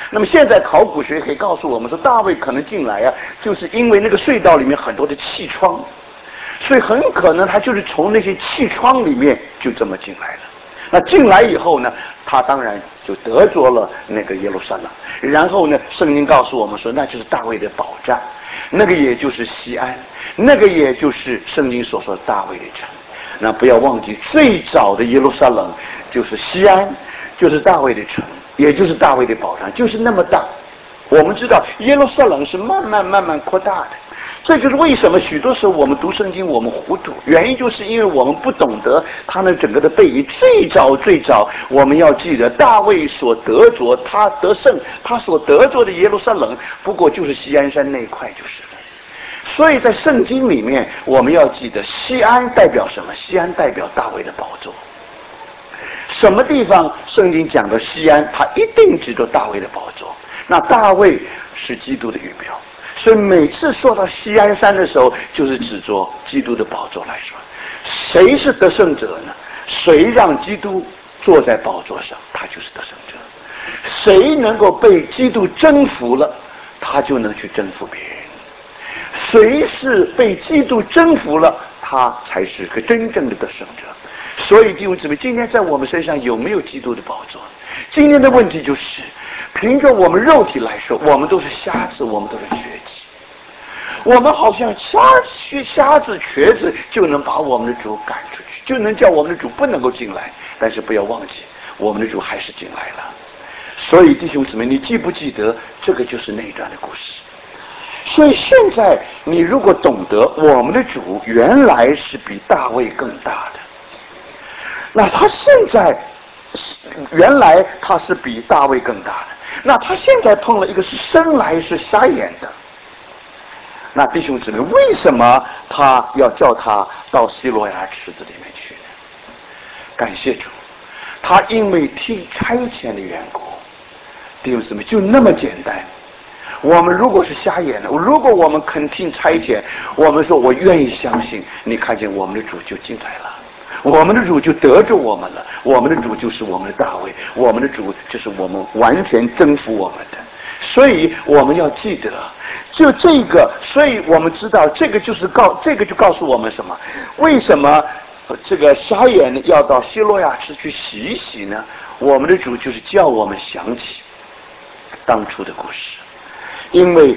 那么现在考古学可以告诉我们说，大卫可能进来啊，就是因为那个隧道里面很多的气窗，所以很可能他就是从那些气窗里面就这么进来了。那进来以后呢，他当然就得着了那个耶路撒冷。然后呢，圣经告诉我们说，那就是大卫的保障，那个也就是西安，那个也就是圣经所说的大卫的城。那不要忘记，最早的耶路撒冷就是西安，就是大卫的城，也就是大卫的保障，就是那么大。我们知道耶路撒冷是慢慢扩大的。这就是为什么许多时候我们读圣经我们糊涂，原因就是因为我们不懂得他们整个的背景。最早我们要记得，大卫所得着，他得胜，他所得着的耶路撒冷不过就是锡安山那一块就是了。所以在圣经里面我们要记得，锡安代表什么？锡安代表大卫的宝座。什么地方圣经讲的锡安，他一定指着大卫的宝座。那大卫是基督的预表，所以每次说到锡安山的时候，就是指着基督的宝座来说。谁是得胜者呢？谁让基督坐在宝座上，他就是得胜者。谁能够被基督征服了，他就能去征服别人。谁是被基督征服了，他才是个真正的得胜者。所以弟兄姊妹，今天在我们身上有没有基督的宝座？今天的问题就是，凭着我们肉体来说，我们都是瞎子，我们都是瘸子。我们好像瞎子瘸子就能把我们的主赶出去，就能叫我们的主不能够进来。但是不要忘记，我们的主还是进来了。所以弟兄姊妹，你记不记得这个就是那一段的故事？所以现在你如果懂得我们的主原来是比大卫更大的，那他现在原来他是比大卫更大的，那他现在碰了一个是生来是瞎眼的。那弟兄姊妹，为什么他要叫他到希罗亚池子里面去呢？感谢主，他因为听差遣的缘故。弟兄姊妹，就那么简单。我们如果是瞎眼的，如果我们肯听差遣，我们说我愿意相信，你看见我们的主就进来了，我们的主就得着我们了，我们的主就是我们的大卫，我们的主就是我们完全征服我们的。所以我们要记得，就这个，所以我们知道这个就是这个就告诉我们什么？为什么这个瞎眼要到希罗亚池去洗一洗呢？我们的主就是叫我们想起当初的故事。因为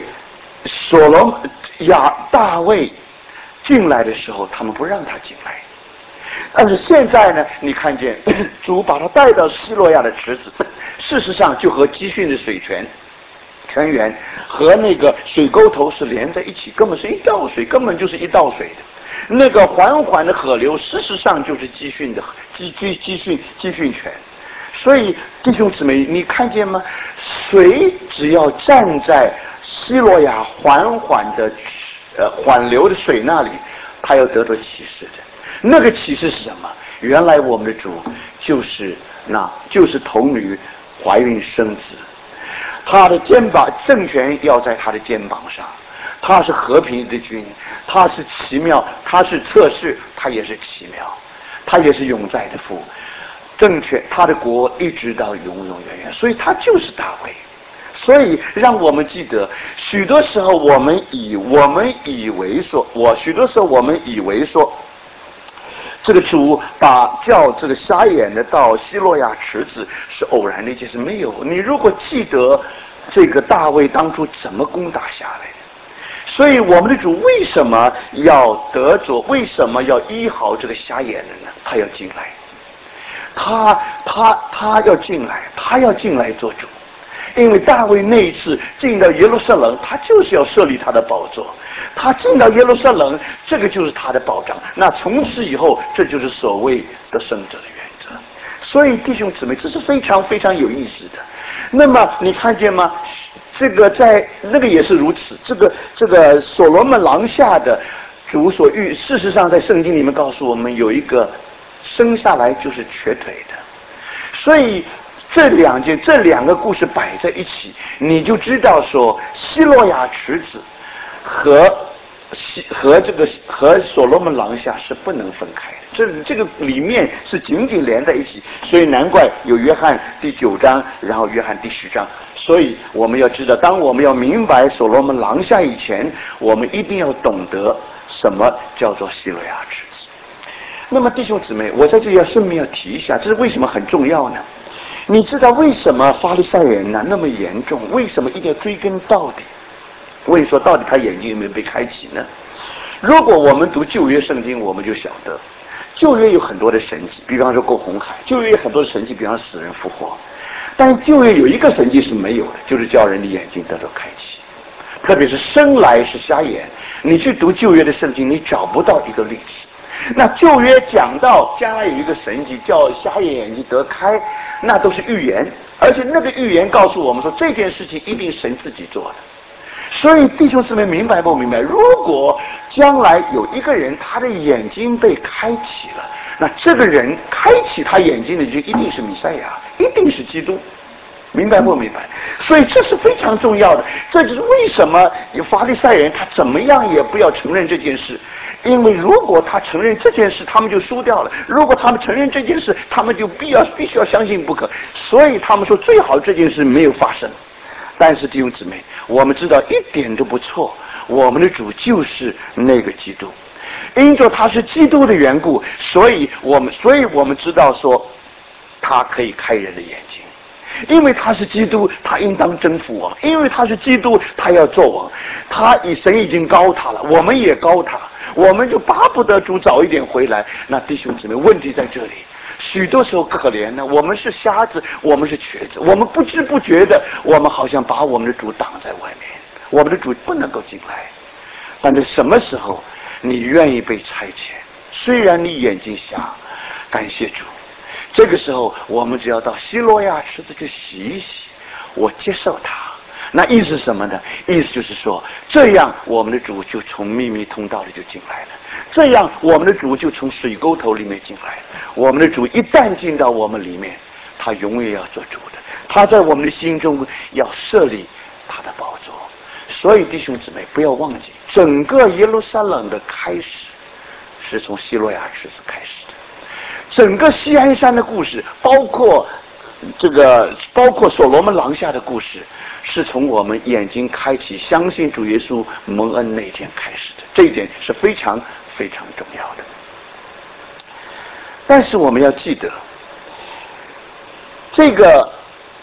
大卫进来的时候，他们不让他进来，但是现在呢，你看见主把他带到希罗亚的池子，事实上就和基训的泉源和那个水沟头是连在一起，根本是一道水，根本就是一道水的。那个缓缓的河流，事实上就是基训泉。所以弟兄姊妹，你看见吗？水只要站在希罗亚缓缓的缓流的水那里，他要得到启示的。那个启示是什么？原来我们的主就是童女怀孕生子，他的肩膀政权要在他的肩膀上，他是和平的君，他是奇妙，他是测试，他也是奇妙，他也是永在的父。政权，他的国一直到永永远远，所以他就是大卫。所以让我们记得，许多时候我们以为说，这个主叫这个瞎眼的到希罗亚池子是偶然的一件事，没有。你如果记得这个大卫当初怎么攻打下来的，所以我们的主为什么要得着，为什么要医好这个瞎眼的呢？他要进来。他要进来，他要进来做主，因为大卫那一次进到耶路撒冷，他就是要设立他的宝座，他进到耶路撒冷，这个就是他的保障。那从此以后，这就是所谓得胜者的原则。所以弟兄姊妹，这是非常非常有意思的。那么你看见吗？这个在那个也是如此。这个所罗门廊下的主所欲，事实上在圣经里面告诉我们，有一个生下来就是瘸腿的。所以这两个故事摆在一起，你就知道说希罗亚池子和和所罗门廊下是不能分开的，这个里面是紧紧连在一起，所以难怪有约翰第9章，然后约翰第10章。所以我们要知道，当我们要明白所罗门廊下以前，我们一定要懂得什么叫做希罗亚池子。那么弟兄姊妹，我在这里要顺便要提一下，这是为什么很重要呢？你知道为什么法利赛人呢那么严重？为什么一定要追根到底？为什么到底他眼睛有没有被开启呢？如果我们读旧约圣经，我们就晓得旧约有很多的神迹，比方说过红海，旧约有很多的神迹，比方说死人复活。但旧约有一个神迹是没有的，就是叫人的眼睛得到开启，特别是生来是瞎眼。你去读旧约的圣经，你找不到一个例子。那旧约讲到将来有一个神迹叫瞎眼睛得开，那都是预言，而且那个预言告诉我们说这件事情一定神自己做的。所以弟兄姊妹明白不明白？如果将来有一个人他的眼睛被开启了，那这个人开启他眼睛的就一定是弥赛亚，一定是基督。明白不明白？所以这是非常重要的。这就是为什么有法利赛人他怎么样也不要承认这件事，因为如果他承认这件事，他们就输掉了；如果他们承认这件事，他们就必须要相信不可。所以他们说最好这件事没有发生。但是弟兄姊妹，我们知道一点都不错，我们的主就是那个基督，因着他是基督的缘故，所以我们知道说他可以开人的眼睛。因为他是基督，他应当征服王；因为他是基督，他要做王。神已经高他了，我们也高他，我们就巴不得主早一点回来。那弟兄姊妹，问题在这里，许多时候可怜呢，我们是瞎子，我们是瘸子，我们不知不觉的，我们好像把我们的主挡在外面，我们的主不能够进来。但是什么时候你愿意被差遣？虽然你眼睛瞎，感谢主。这个时候我们只要到希罗亚池子去洗一洗，我接受他。那意思是什么呢？意思就是说，这样我们的主就从秘密通道里就进来了，这样我们的主就从水沟头里面进来了。我们的主一旦进到我们里面，他永远要做主的，他在我们的心中要设立他的宝座。所以弟兄姊妹不要忘记，整个耶路撒冷的开始是从希罗亚池子开始的。整个锡安山的故事，包括所罗门廊下的故事，是从我们眼睛开启相信主耶稣蒙恩那天开始的。这一点是非常非常重要的。但是我们要记得，这个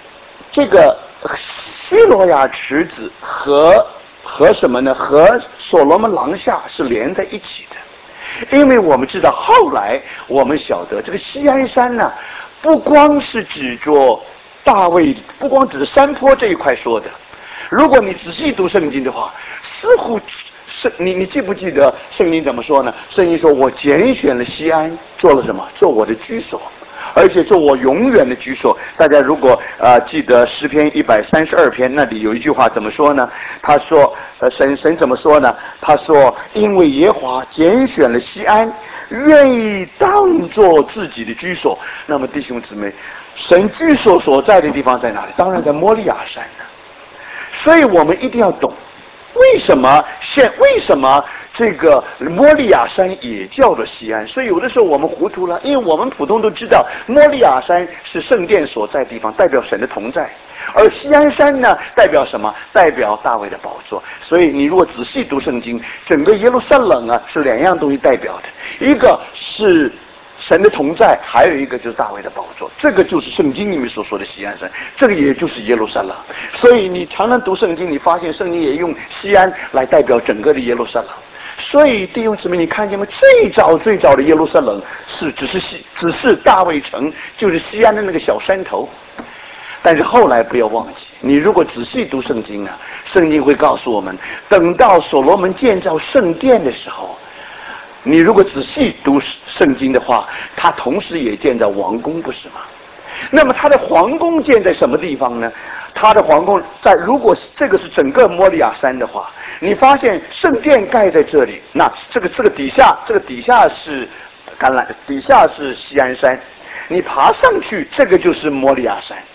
希罗亚池子和什么呢？和所罗门廊下是连在一起的。因为我们知道，后来我们晓得这个锡安山呢，不光是指着大卫，不光指着山坡这一块说的。如果你仔细读圣经的话，似乎你记不记得圣经怎么说呢？圣经说我拣选了锡安，做了什么？做我的居所，而且做我永远的居所。大家如果记得诗篇132篇，那里有一句话怎么说呢？他说神怎么说呢？他说因为耶和华拣选了锡安，愿意当作自己的居所。那么弟兄姊妹，神居所所在的地方在哪里？当然在摩利亚山呢。所以我们一定要懂为什么这个摩利亚山也叫做锡安。所以有的时候我们糊涂了，因为我们普通都知道摩利亚山是圣殿所在地方，代表神的同在，而锡安山呢代表什么？代表大卫的宝座。所以你如果仔细读圣经，整个耶路撒冷啊是两样东西代表的，一个是神的同在，还有一个就是大卫的宝座。这个就是圣经里面所说的锡安山，这个也就是耶路撒冷。所以你常常读圣经，你发现圣经也用锡安来代表整个的耶路撒冷。所以弟兄姊妹，你看见吗？最早的耶路撒冷只是大卫城，就是锡安的那个小山头。但是后来不要忘记，你如果仔细读圣经啊，圣经会告诉我们，等到所罗门建造圣殿的时候，你如果仔细读圣经的话，他同时也建造王宫，不是吗？那么他的皇宫建在什么地方呢？他的皇宫如果这个是整个摩利亚山的话，你发现圣殿盖在这里，那这个底下是底下是锡安山，你爬上去，这个就是摩利亚山。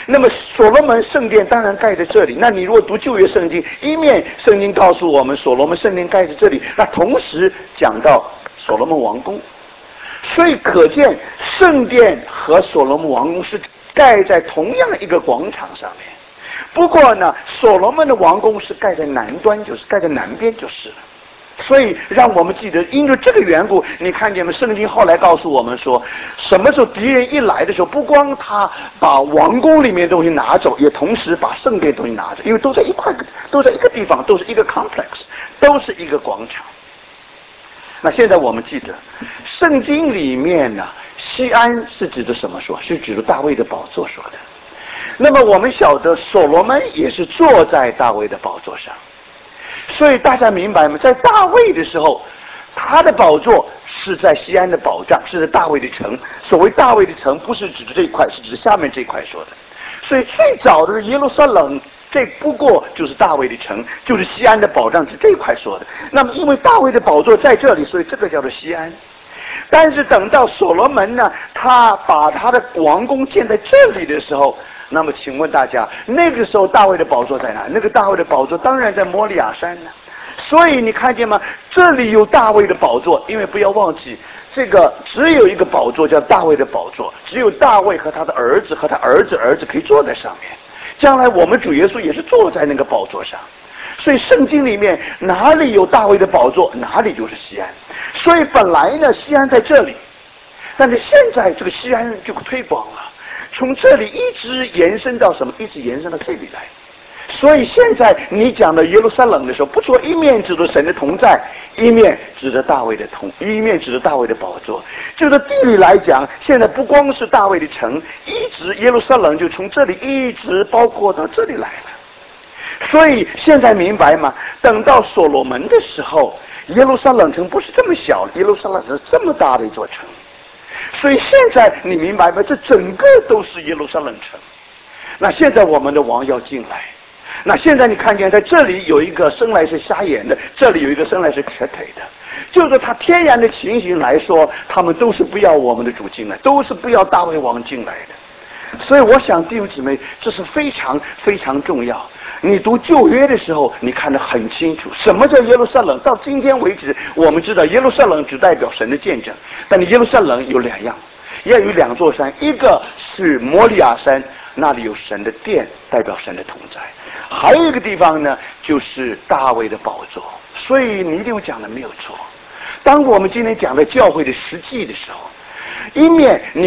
那么所罗门圣殿当然盖在这里。那你如果读旧约圣经，一面圣经告诉我们所罗门圣殿盖在这里，那同时讲到所罗门王宫，所以可见圣殿和所罗门王宫是盖在同样一个广场上面。不过呢，所罗门的王宫是盖在南端，就是盖在南边就是了。所以让我们记得，因着这个缘故，你看见吗？圣经后来告诉我们说，什么时候敌人一来的时候，不光他把王宫里面的东西拿走，也同时把圣殿东西拿走，因为都在一块，都在一个地方，都是一个 complex， 都是一个广场。那现在我们记得，圣经里面呢，西安是指的什么说？是指的大卫的宝座说的。那么我们晓得，所罗门也是坐在大卫的宝座上。所以大家明白吗？在大卫的时候，他的宝座是在西安的宝藏，是在大卫的城。所谓大卫的城，不是指的这一块，是指下面这一块说的。所以最早的耶路撒冷，这不过就是大卫的城，就是西安的宝藏，是这一块说的。那么因为大卫的宝座在这里，所以这个叫做西安。但是等到所罗门呢，他把他的王宫建在这里的时候，那么请问大家，那个时候大卫的宝座在哪？那个大卫的宝座当然在摩利亚山呢。所以你看见吗？这里有大卫的宝座，因为不要忘记，这个只有一个宝座叫大卫的宝座，只有大卫和他的儿子和他儿子可以坐在上面。将来我们主耶稣也是坐在那个宝座上。所以圣经里面哪里有大卫的宝座，哪里就是西安。所以本来呢，西安在这里，但是现在这个西安就推广了。从这里一直延伸到什么？一直延伸到这里来。所以现在你讲的耶路撒冷的时候，不说一面指着神的同在，一面指着大卫的一面指着大卫的宝座。就是地理来讲，现在不光是大卫的城，一直耶路撒冷就从这里一直包括到这里来了。所以现在明白吗？等到所罗门的时候，耶路撒冷城不是这么小，耶路撒冷是这么大的一座城。所以现在你明白吗？这整个都是耶路撒冷城。那现在我们的王要进来，那现在你看见在这里有一个生来是瞎眼的，这里有一个生来是瘸腿的，就是他天然的情形来说，他们都是不要我们的主进来，都是不要大卫王进来的。所以我想弟兄姊妹，这是非常非常重要。你读旧约的时候，你看得很清楚，什么叫耶路撒冷？到今天为止，我们知道耶路撒冷只代表神的见证，但是耶路撒冷有两样，要有两座山，一个是摩利亚山，那里有神的殿，代表神的同在；还有一个地方呢，就是大卫的宝座。所以你一定讲的没有错。当我们今天讲的教会的实际的时候，一面你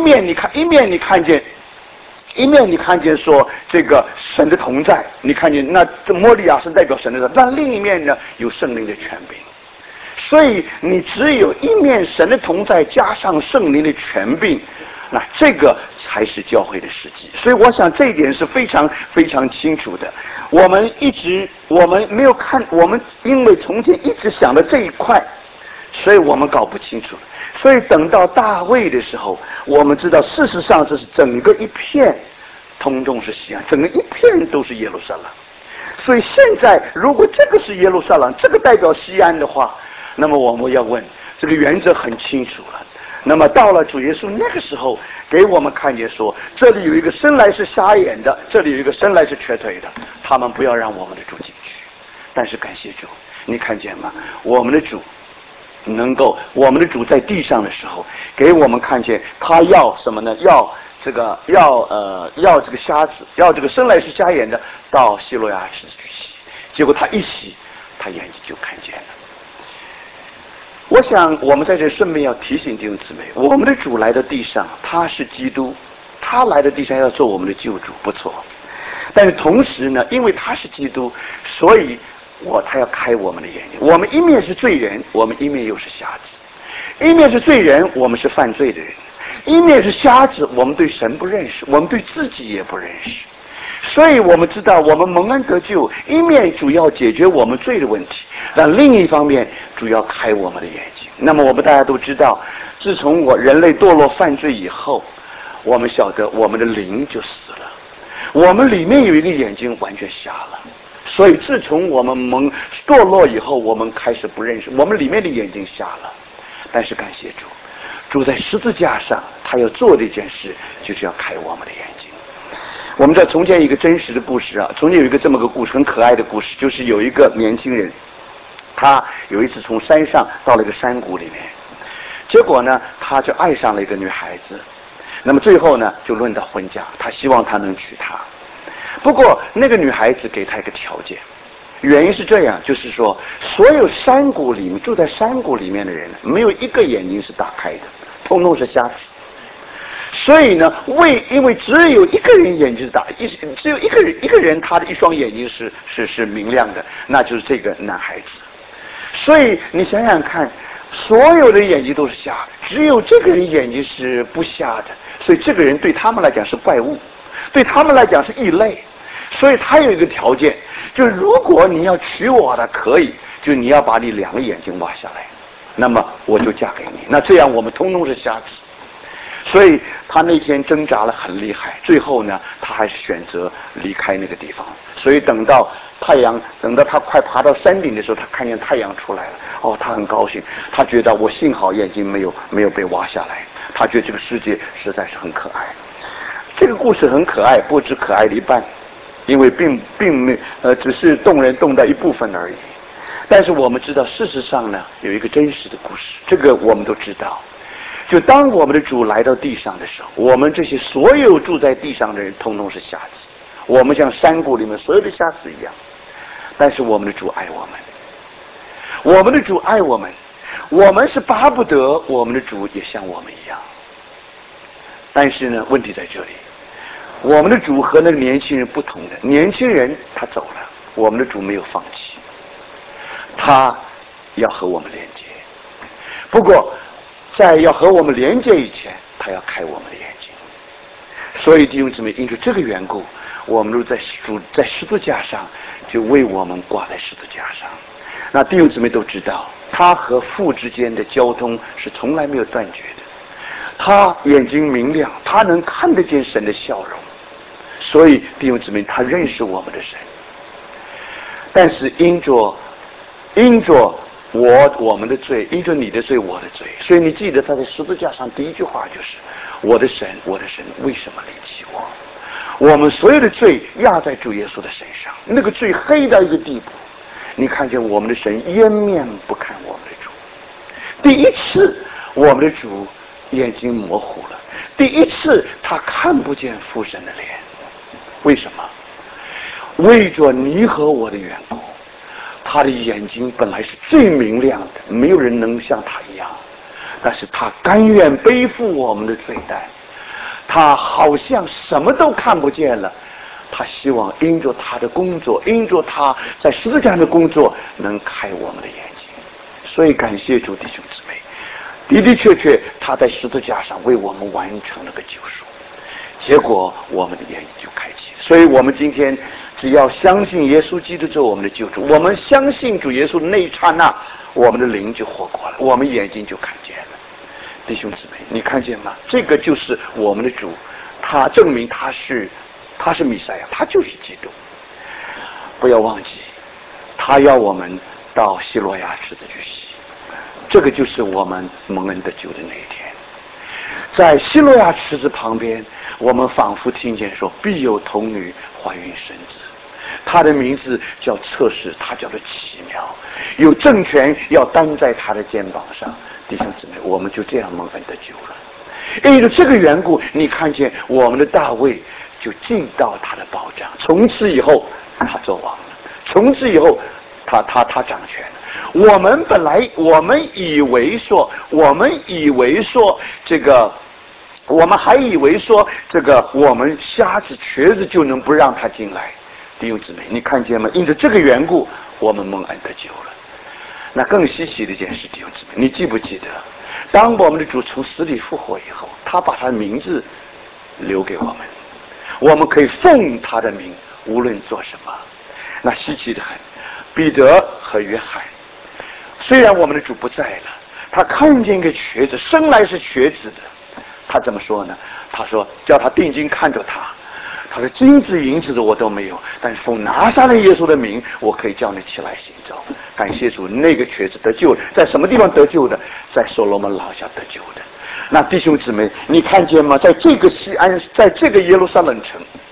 看见说这个神的同在，你看见那这摩利亚是代表神的，但另一面呢有圣灵的权柄。所以你只有一面神的同在加上圣灵的权柄，那这个才是教会的实际。所以我想这一点是非常非常清楚的。我们没有看，我们因为从前一直想的这一块，所以我们搞不清楚。所以等到大卫的时候，我们知道事实上这是整个一片通通是西安，整个一片都是耶路撒冷。所以现在如果这个是耶路撒冷，这个代表西安的话，那么我们要问，这个原则很清楚了。那么到了主耶稣那个时候，给我们看见说，这里有一个生来是瞎眼的，这里有一个生来是瘸腿的，他们不要让我们的主进去。但是感谢主，你看见吗？我们的主我们的主在地上的时候，给我们看见他要什么呢？要这个瞎子，要这个生来是瞎眼的到希罗亚池去洗，结果他一洗，他眼睛就看见了。我想我们在这顺便要提醒弟兄姊妹，我们的主来到地上，他是基督，他来到地上要做我们的救主，不错。但是同时呢，因为他是基督，所以他要开我们的眼睛。我们一面是罪人，我们一面又是瞎子；一面是罪人，我们是犯罪的人；一面是瞎子，我们对神不认识，我们对自己也不认识。所以我们知道，我们蒙恩得救，一面主要解决我们罪的问题，但另一方面主要开我们的眼睛。那么我们大家都知道，自从人类堕落犯罪以后，我们晓得我们的灵就死了，我们里面有一个眼睛完全瞎了。所以自从我们堕落以后，我们开始不认识，我们里面的眼睛瞎了。但是感谢主，主在十字架上他要做的一件事，就是要开我们的眼睛。 我们在从前一个真实的故事啊，从前有一个这么个故事，很可爱的故事，就是有一个年轻人，他有一次从山上到了一个山谷里面，结果呢，他就爱上了一个女孩子，那么最后呢，就论到婚嫁，他希望她能娶她。不过那个女孩子给他一个条件，原因是这样，就是说所有山谷里面住在山谷里面的人，没有一个眼睛是打开的，通通是瞎子。所以呢，因为只有一个人眼睛是只有一个人他的一双眼睛是明亮的，那就是这个男孩子。所以你想想看，所有的眼睛都是瞎的，只有这个人眼睛是不瞎的，所以这个人对他们来讲是怪物，对他们来讲是异类。所以他有一个条件，就是如果你要娶我的，可以，就你要把你2个眼睛挖下来，那么我就嫁给你。那这样我们通通是瞎子。所以他那天挣扎了很厉害，最后呢，他还是选择离开那个地方。所以等到他快爬到山顶的时候，他看见太阳出来了，哦，他很高兴，他觉得我幸好眼睛没有被挖下来，他觉得这个世界实在是很可爱。这个故事很可爱，不只可爱了一半，因为并没只是动人动到一部分而已。但是我们知道，事实上呢，有一个真实的故事，这个我们都知道。就当我们的主来到地上的时候，我们这些所有住在地上的人通通是瞎子，我们像山谷里面所有的瞎子一样。但是我们的主爱我们，我们的主爱我们，我们是巴不得我们的主也像我们一样。但是呢，问题在这里，我们的主和那个年轻人不同的，年轻人他走了，我们的主没有放弃，他要和我们连接。不过在要和我们连接以前，他要开我们的眼睛。所以弟兄姊妹，因着这个缘故，我们都在十字架上就为我们挂在十字架上。那弟兄姊妹都知道，他和父之间的交通是从来没有断绝的。他眼睛明亮，他能看得见神的笑容。所以弟兄姊妹，他认识我们的神。但是因着我们的罪，因着你的罪，我的罪，所以你记得他在十字架上第一句话就是：我的神，我的神，为什么离弃我？我们所有的罪压在主耶稣的身上，那个罪黑到一个地步，你看见我们的神掩面不看我们的主。第一次我们的主眼睛模糊了，第一次他看不见父神的脸。为什么？为着你和我的缘故，他的眼睛本来是最明亮的，没有人能像他一样，但是他甘愿背负我们的罪担，他好像什么都看不见了，他希望因着他的工作，因着他在十字架上的工作，能开我们的眼睛。所以感谢主，弟兄姊妹，的的确确他在十字架上为我们完成了个救赎，结果我们的眼睛就开启了。所以我们今天只要相信耶稣基督做我们的救主，我们相信主耶稣的那一刹那，我们的灵就活过了，我们眼睛就看见了。弟兄姊妹，你看见吗？这个就是我们的主，他证明他是弥赛亚，他就是基督。不要忘记，他要我们到希罗亚池子去洗，这个就是我们蒙恩得救的那一天。在希罗亚池子旁边，我们仿佛听见说，必有童女怀孕生子，他的名字叫测试，他叫做奇妙，有政权要担在他的肩膀上。弟兄姊妹，我们就这样蒙恩得救了。因为这个缘故，你看见我们的大卫就进到他的保障，从此以后他做王了，从此以后他掌权了。我们以为说这个，我们还以为说这个我们瞎子瘸子就能不让他进来。弟兄姊妹，你看见吗？因着这个缘故，我们蒙恩得救了。那更稀奇的一件事，弟兄姊妹，你记不记得，当我们的主从死里复活以后，他把他的名字留给我们，我们可以奉他的名无论做什么。那稀奇的很，彼得和约翰，虽然我们的主不在了，他看见一个瘸子，生来是瘸子的，他怎么说呢？他说叫他定睛看着他，他说金子银子的我都没有，但是奉拿撒勒耶稣的名，我可以叫你起来行走。感谢主，那个瘸子得救了，在什么地方得救的？在所罗门廊下得救的。那弟兄姊妹，你看见吗？在这个西安，在这个耶路撒冷城，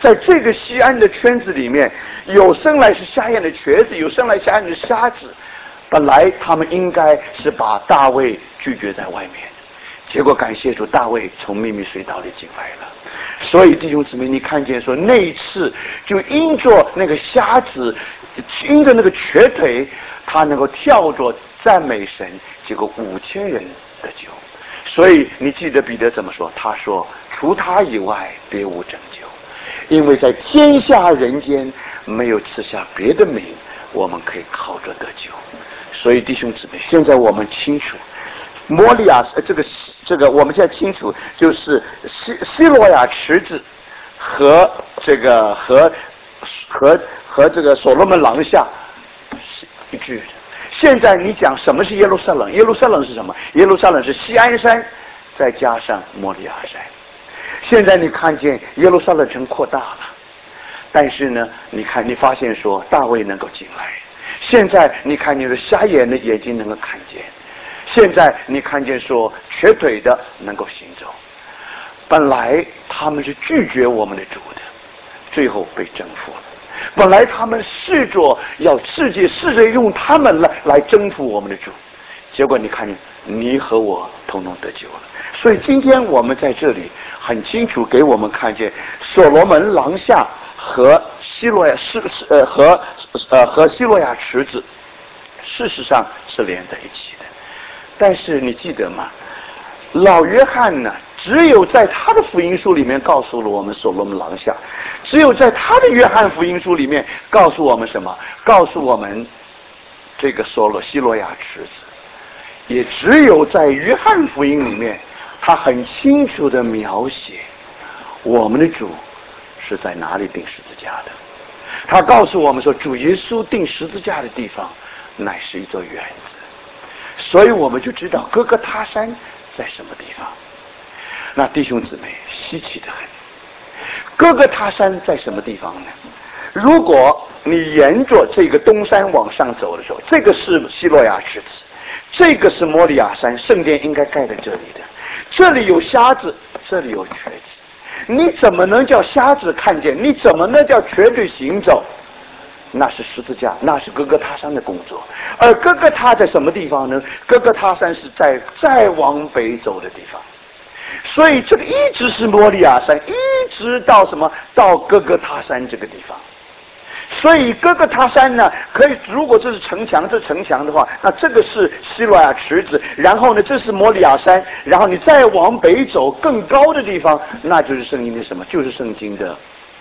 在这个西安的圈子里面，有生来是瞎眼的瘸子，有生来瞎眼的瞎子。本来他们应该是把大卫拒绝在外面，结果感谢主，大卫从秘密隧道里进来了。所以弟兄姊妹，你看见说那一次就因着那个瞎子，因着那个瘸腿，他能够跳着赞美神，结果5000人得救。所以你记得彼得怎么说？他说除他以外别无拯救，因为在天下人间没有赐下别的名，我们可以靠着得救。所以弟兄姊妹，现在我们清楚摩利亚这个我们现在清楚，就是西罗亚池子和这个和这个所罗门廊下是一致的。现在你讲什么是耶路撒冷？耶路撒冷是什么？耶路撒冷是锡安山再加上摩利亚山。现在你看见耶路撒冷城扩大了，但是呢，你发现说大卫能够进来。现在你看见的瞎眼的眼睛能够看见，现在你看见说瘸腿的能够行走。本来他们是拒绝我们的主的，最后被征服了。本来他们试着要试着用他们来征服我们的主，结果你看见你和我统统得救了。所以今天我们在这里很清楚给我们看见所罗门廊下和西罗亚和西罗亚池子事实上是连在一起的。但是你记得吗？老约翰呢，只有在他的福音书里面告诉了我们所罗门廊下，只有在他的约翰福音书里面告诉我们什么？告诉我们这个西罗亚池子。也只有在约翰福音里面，他很清楚的描写我们的主是在哪里钉十字架的。他告诉我们说，主耶稣钉十字架的地方乃是一座园子，所以我们就知道哥哥他山在什么地方。那弟兄姊妹，稀奇的很，哥哥他山在什么地方呢？如果你沿着这个东山往上走的时候，这个是西罗亚池子，这个是摩利亚山，圣殿应该盖在这里的。这里有瞎子，这里有瘸子，你怎么能叫瞎子看见？你怎么能叫瘸腿行走？那是十字架，那是哥哥他山的工作。而哥哥他在什么地方呢？哥哥他山是在再往北走的地方。所以这个一直是摩利亚山，一直到什么？到哥哥他山这个地方。所以哥哥他山呢，可以，如果这是城墙，这城墙的话，那这个是西罗亚池子，然后呢，这是摩利亚山，然后你再往北走更高的地方，那就是圣经的什么？就是圣经的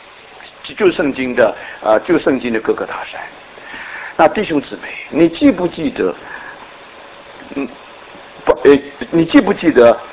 哥哥他山。那弟兄姊妹，你记不记得？你记不记得？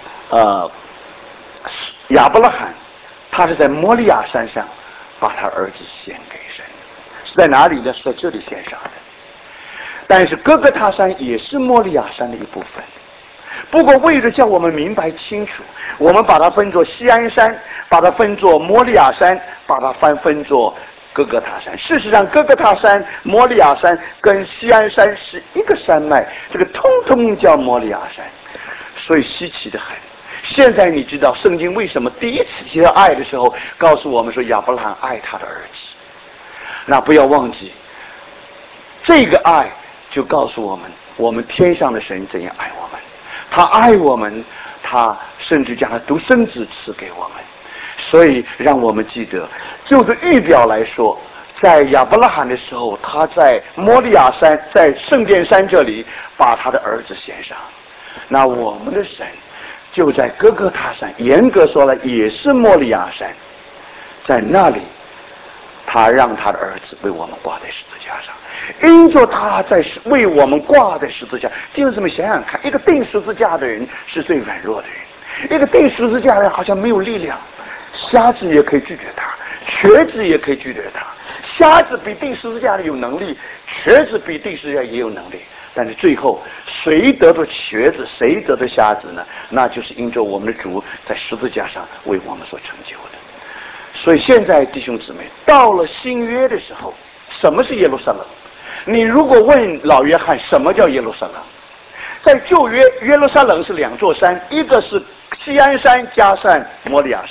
亚伯拉罕他是在摩利亚山上把他儿子献给神。是在哪里呢？是在这里献上的。但是哥哥他山也是摩利亚山的一部分。不过为了叫我们明白清楚，我们把它分作锡安山，把它分作摩利亚山，把它分作哥哥他山。事实上，哥哥他山、摩利亚山跟锡安山是一个山脉，这个通通叫摩利亚山，所以稀奇的很。现在你知道圣经为什么第一次提到爱的时候，告诉我们说亚伯拉罕爱他的儿子。那不要忘记，这个爱就告诉我们，我们天上的神怎样爱我们。他爱我们，他甚至将他独生子赐给我们。所以让我们记得，就着预表来说，在亚伯拉罕的时候，他在摩利亚山，在圣殿山这里把他的儿子献上。那我们的神就在哥哥他山，严格说来也是摩利亚山，在那里他让他的儿子为我们挂在十字架上，因着他在为我们挂在十字架。弟兄姊妹想想看，一个钉十字架的人是最软弱的人，一个钉十字架的人好像没有力量，瞎子也可以拒绝他，瘸子也可以拒绝他。瞎子比钉十字架的有能力，瘸子比钉十字架也有能力。但是最后谁得着瘸子，谁得着瞎子呢？那就是因着我们的主在十字架上为我们所成就的。所以现在弟兄姊妹，到了新约的时候，什么是耶路撒冷？你如果问老约翰什么叫耶路撒冷，在旧约耶路撒冷是两座山，一个是锡安山加上摩利亚山，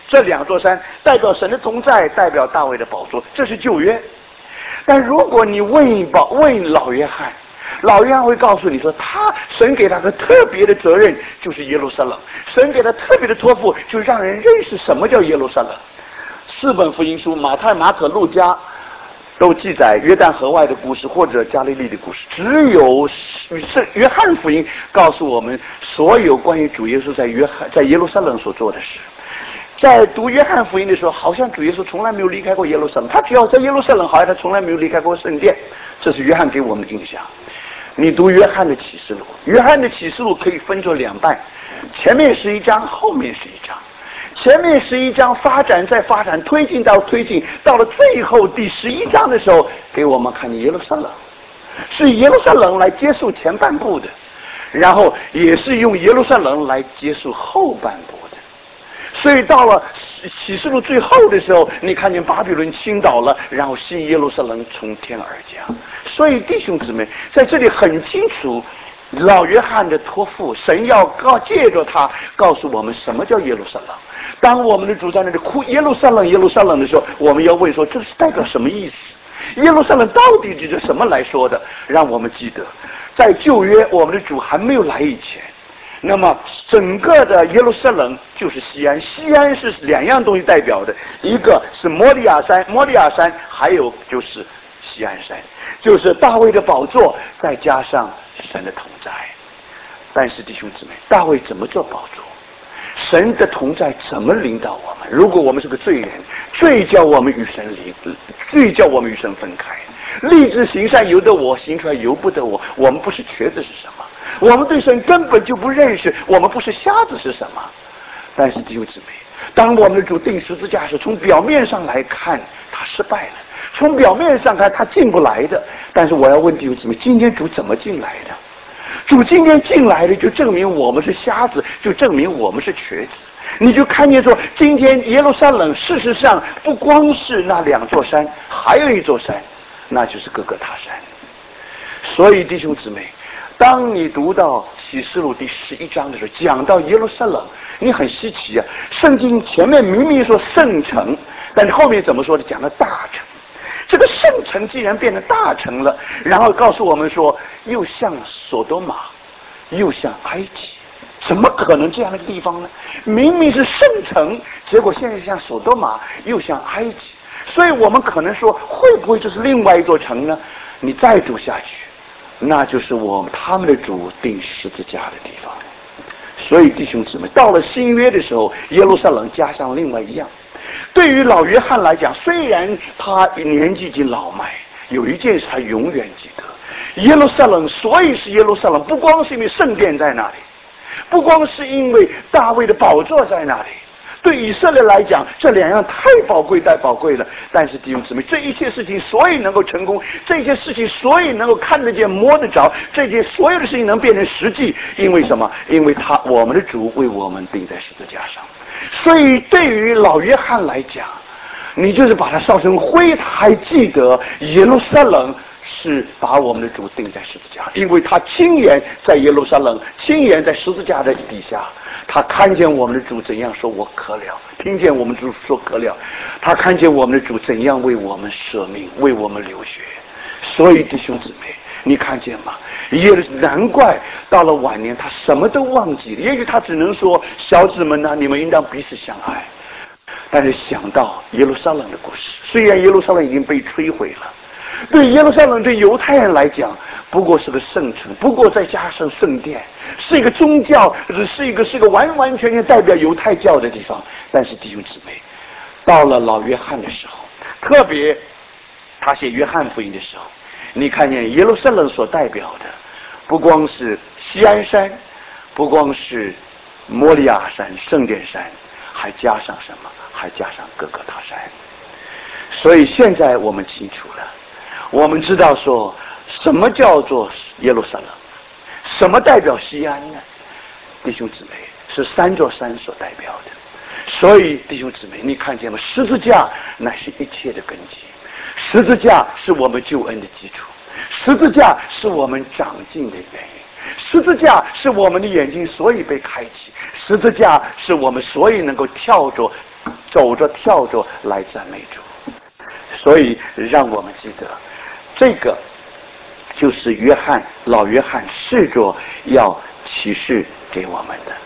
这两座山代表神的同在，代表大卫的宝座，这是旧约。但如果你问老约翰，老约翰会告诉你说，神给他个特别的责任，就是耶路撒冷。神给他特别的托付，就是让人认识什么叫耶路撒冷。4本福音书，马太、马可、路加都记载约旦河外的故事或者加利利的故事，只有约翰福音告诉我们所有关于主耶稣在耶路撒冷所做的事。在读约翰福音的时候，好像主耶稣从来没有离开过耶路撒冷，他只要在耶路撒冷，好像他从来没有离开过圣殿，这是约翰给我们的印象。你读约翰的启示录，约翰的启示录可以分作2半，前面11章，后面11章。前面11章发展推进到了最后第11章的时候，给我们看见耶路撒冷，是耶路撒冷来结束前半部的，然后也是用耶路撒冷来结束后半部的。所以到了启示录最后的时候，你看见巴比伦倾倒了，然后新耶路撒冷从天而降。所以弟兄姊妹，在这里很清楚，老约翰的托付，神要借着他告诉我们什么叫耶路撒冷。当我们的主在那里哭耶路撒冷耶路撒冷的时候，我们要问说，这是代表什么意思？耶路撒冷到底指着什么来说的？让我们记得，在旧约我们的主还没有来以前，那么整个的耶路撒冷就是西安，西安是2样东西代表的，一个是摩利亚山，还有就是西安山，就是大卫的宝座，再加上神的同在。但是弟兄姊妹，大卫怎么做宝座？神的同在怎么领导我们？如果我们是个罪人，罪叫我们与神罪叫我们与神分开。立志行善由得我，行出来由不得我。我们不是瘸子是什么？我们对神根本就不认识，我们不是瞎子是什么？但是弟兄姊妹，当我们的主钉十字架时，从表面上来看他失败了，从表面上看他进不来的。但是我要问弟兄姊妹，今天主怎么进来的？主今天进来的，就证明我们是瞎子，就证明我们是瘸子。你就看见说，今天耶路撒冷事实上不光是那2座山，还有一座山，那就是各个他山。所以弟兄姊妹，当你读到启示录第11章的时候，讲到耶路撒冷，你很稀奇啊。圣经前面明明说圣城，但是后面怎么说的？讲了大城。这个圣城既然变成大城了，然后告诉我们说，又像索多玛，又像埃及，怎么可能这样的地方呢？明明是圣城，结果现在像索多玛，又像埃及。所以我们可能说，会不会这是另外一座城呢？你再读下去，那就是他们的主钉十字架的地方。所以弟兄姊妹，到了新约的时候，耶路撒冷加上另外一样。对于老约翰来讲，虽然他年纪已经老迈，有一件事他永远记得：耶路撒冷，所以是耶路撒冷，不光是因为圣殿在那里，不光是因为大卫的宝座在那里。对以色列来讲，这2样太宝贵了。但是弟兄姊妹，这一切事情所以能够成功，这些事情所以能够看得见摸得着，这些所有的事情能变成实际，因为什么？因为我们的主为我们钉在十字架上。所以对于老约翰来讲，你就是把它烧成灰，他还记得耶路撒冷是把我们的主钉在十字架，因为他亲眼在耶路撒冷，亲眼在十字架的底下，他看见我们的主怎样说我渴了，听见我们主说渴了，他看见我们的主怎样为我们舍命，为我们流血。所以弟兄姊妹，你看见吗？也难怪到了晚年他什么都忘记了，也许他只能说，小子们啊，你们应当彼此相爱。但是想到耶路撒冷的故事，虽然耶路撒冷已经被摧毁了，对耶路撒冷对犹太人来讲不过是个圣城，不过再加上圣殿，是一个宗教，是一个完完全全代表犹太教的地方。但是弟兄姊妹，到了老约翰的时候，特别他写约翰福音的时候，你看见耶路撒冷所代表的不光是锡安山，不光是摩利亚山圣殿山，还加上什么？还加上各个他山。所以现在我们清楚了，我们知道说什么叫做耶路撒冷，什么代表锡安呢？弟兄姊妹，是3座山所代表的。所以弟兄姊妹，你看见吗？十字架乃是一切的根基，十字架是我们救恩的基础，十字架是我们长进的原因，十字架是我们的眼睛所以被开启，十字架是我们所以能够跳着走着跳着来赞美主。所以让我们记得，这个就是老约翰试着要启示给我们的。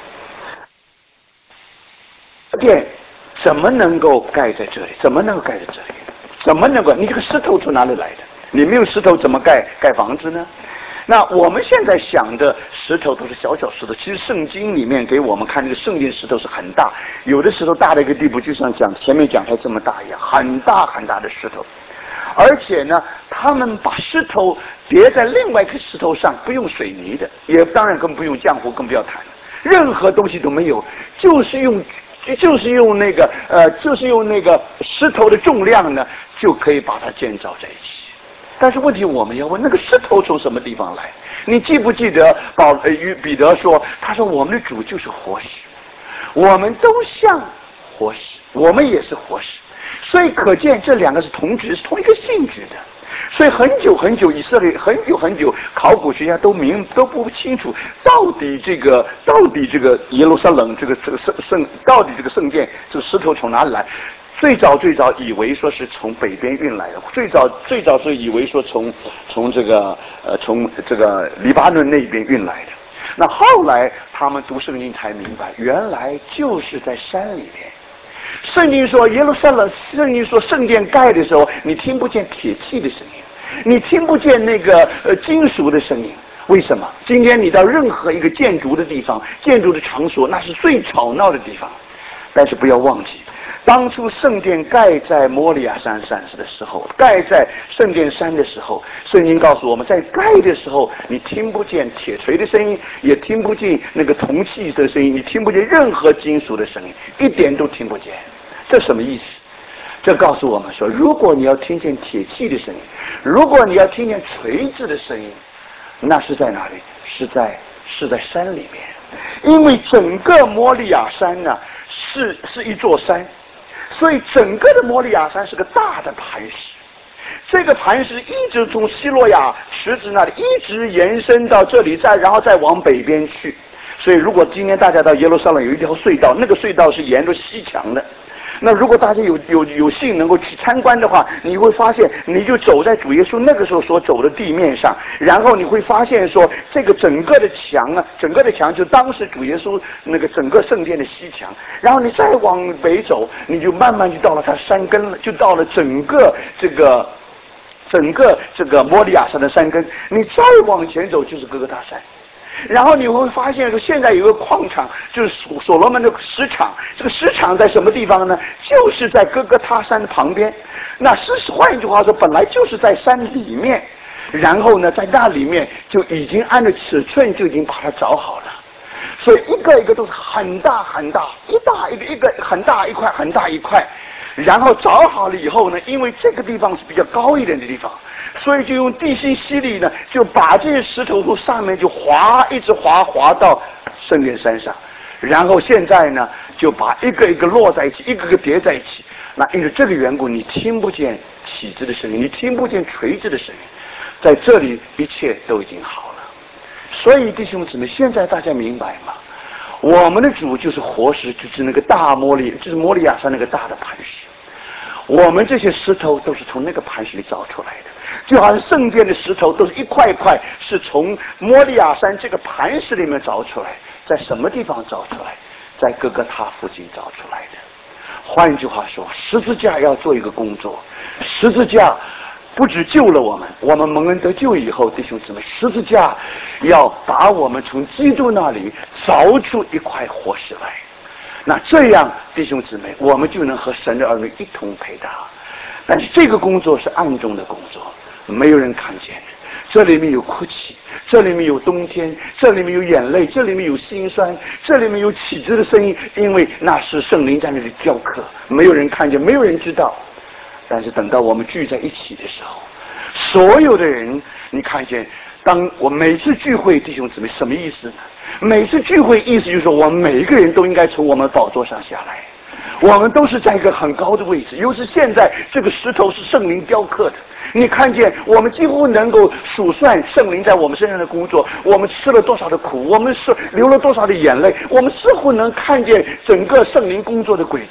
殿怎么能够盖在这里？怎么能够盖在这里？怎么能够？你这个石头从哪里来的？你没有石头怎么盖房子呢？那我们现在想的石头都是小小石头，其实圣经里面给我们看这个圣经石头是很大，有的石头大的一个地步，就像前面讲台这么大一样，很大很大的石头。而且呢，他们把石头叠在另外一颗石头上，不用水泥的，也当然更不用浆糊，更不要谈了，任何东西都没有，就是用那个石头的重量呢，就可以把它建造在一起。但是问题我们要问，那个石头从什么地方来？你记不记得彼得说，他说我们的主就是活石，我们都像活石，我们也是活石。所以可见这两个是同质，是同一个性质的。所以很久以色列很久考古学家都不清楚到底这个耶路撒冷到底这个圣殿这个石头从哪里来。最早以为说是从北边运来的，最早是以为说从这个黎巴嫩那边运来的。那后来他们读圣经才明白，原来就是在山里面。圣经说耶路撒冷，圣经说圣殿盖的时候，你听不见铁器的声音，你听不见那个金属的声音。为什么？今天你到任何一个建筑的地方，建筑的场所，那是最吵闹的地方。但是不要忘记，当初圣殿盖在摩利亚山上的时候，盖在圣殿山的时候，圣经告诉我们，在盖的时候，你听不见铁锤的声音，也听不见那个铜器的声音，你听不见任何金属的声音，一点都听不见。这什么意思？这告诉我们说，如果你要听见铁器的声音，如果你要听见锤子的声音，那是在哪里？是在山里面。因为整个摩利亚山呢是一座山，所以整个的摩利亚山是个大的磐石。这个磐石一直从希洛亚池子那里一直延伸到这里，然后再往北边去。所以如果今天大家到耶路撒冷有一条隧道，那个隧道是沿着西墙的。那如果大家有幸能够去参观的话，你会发现，你就走在主耶稣那个时候所走的地面上，然后你会发现说，这个整个的墙就当时主耶稣那个整个圣殿的西墙，然后你再往北走，你就慢慢就到了它山根了，就到了整个这个摩利亚山的山根，你再往前走就是哥哥大山。然后你会发现说，现在有个矿场，就是所罗门的石场。这个石场在什么地方呢？就是在哥哥他山的旁边。那换一句话说，本来就是在山里面，然后呢，在那里面就已经按照尺寸就已经把它找好了。所以一个一个都是很大很大，一个很大一块很大一块。然后找好了以后呢，因为这个地方是比较高一点的地方，所以就用地心吸力呢，就把这些石头从上面就一直滑到圣殿山上，然后现在呢就把一个一个摞在一起，一个个叠在一起。那因为这个缘故，你听不见起子的声音，你听不见锤子的声音，在这里一切都已经好了。所以弟兄姊妹，现在大家明白吗？我们的主就是活石，就是那个就是摩利亚山那个大的磐石。我们这些石头都是从那个磐石里找出来的，就好像圣殿的石头都是一块一块是从摩利亚山这个磐石里面找出来。在什么地方找出来？在哥哥他附近找出来的。换一句话说，十字架要做一个工作，十字架不只救了我们，我们蒙恩得救以后，弟兄姊妹，十字架要把我们从基督那里凿出一块活石来。那这样，弟兄姊妹，我们就能和神的儿女一同配搭。但是这个工作是暗中的工作，没有人看见。这里面有哭泣，这里面有冬天，这里面有眼泪，这里面有心酸，这里面有起子的声音，因为那是圣灵在那里雕刻，没有人看见，没有人知道。但是等到我们聚在一起的时候，所有的人，你看见，当我每次聚会，弟兄姊妹，什么意思呢？每次聚会意思就是说，我们每一个人都应该从我们宝座上下来，我们都是在一个很高的位置。尤其现在这个石头是圣灵雕刻的，你看见我们几乎能够数算圣灵在我们身上的工作，我们吃了多少的苦，我们是流了多少的眼泪，我们似乎能看见整个圣灵工作的轨迹。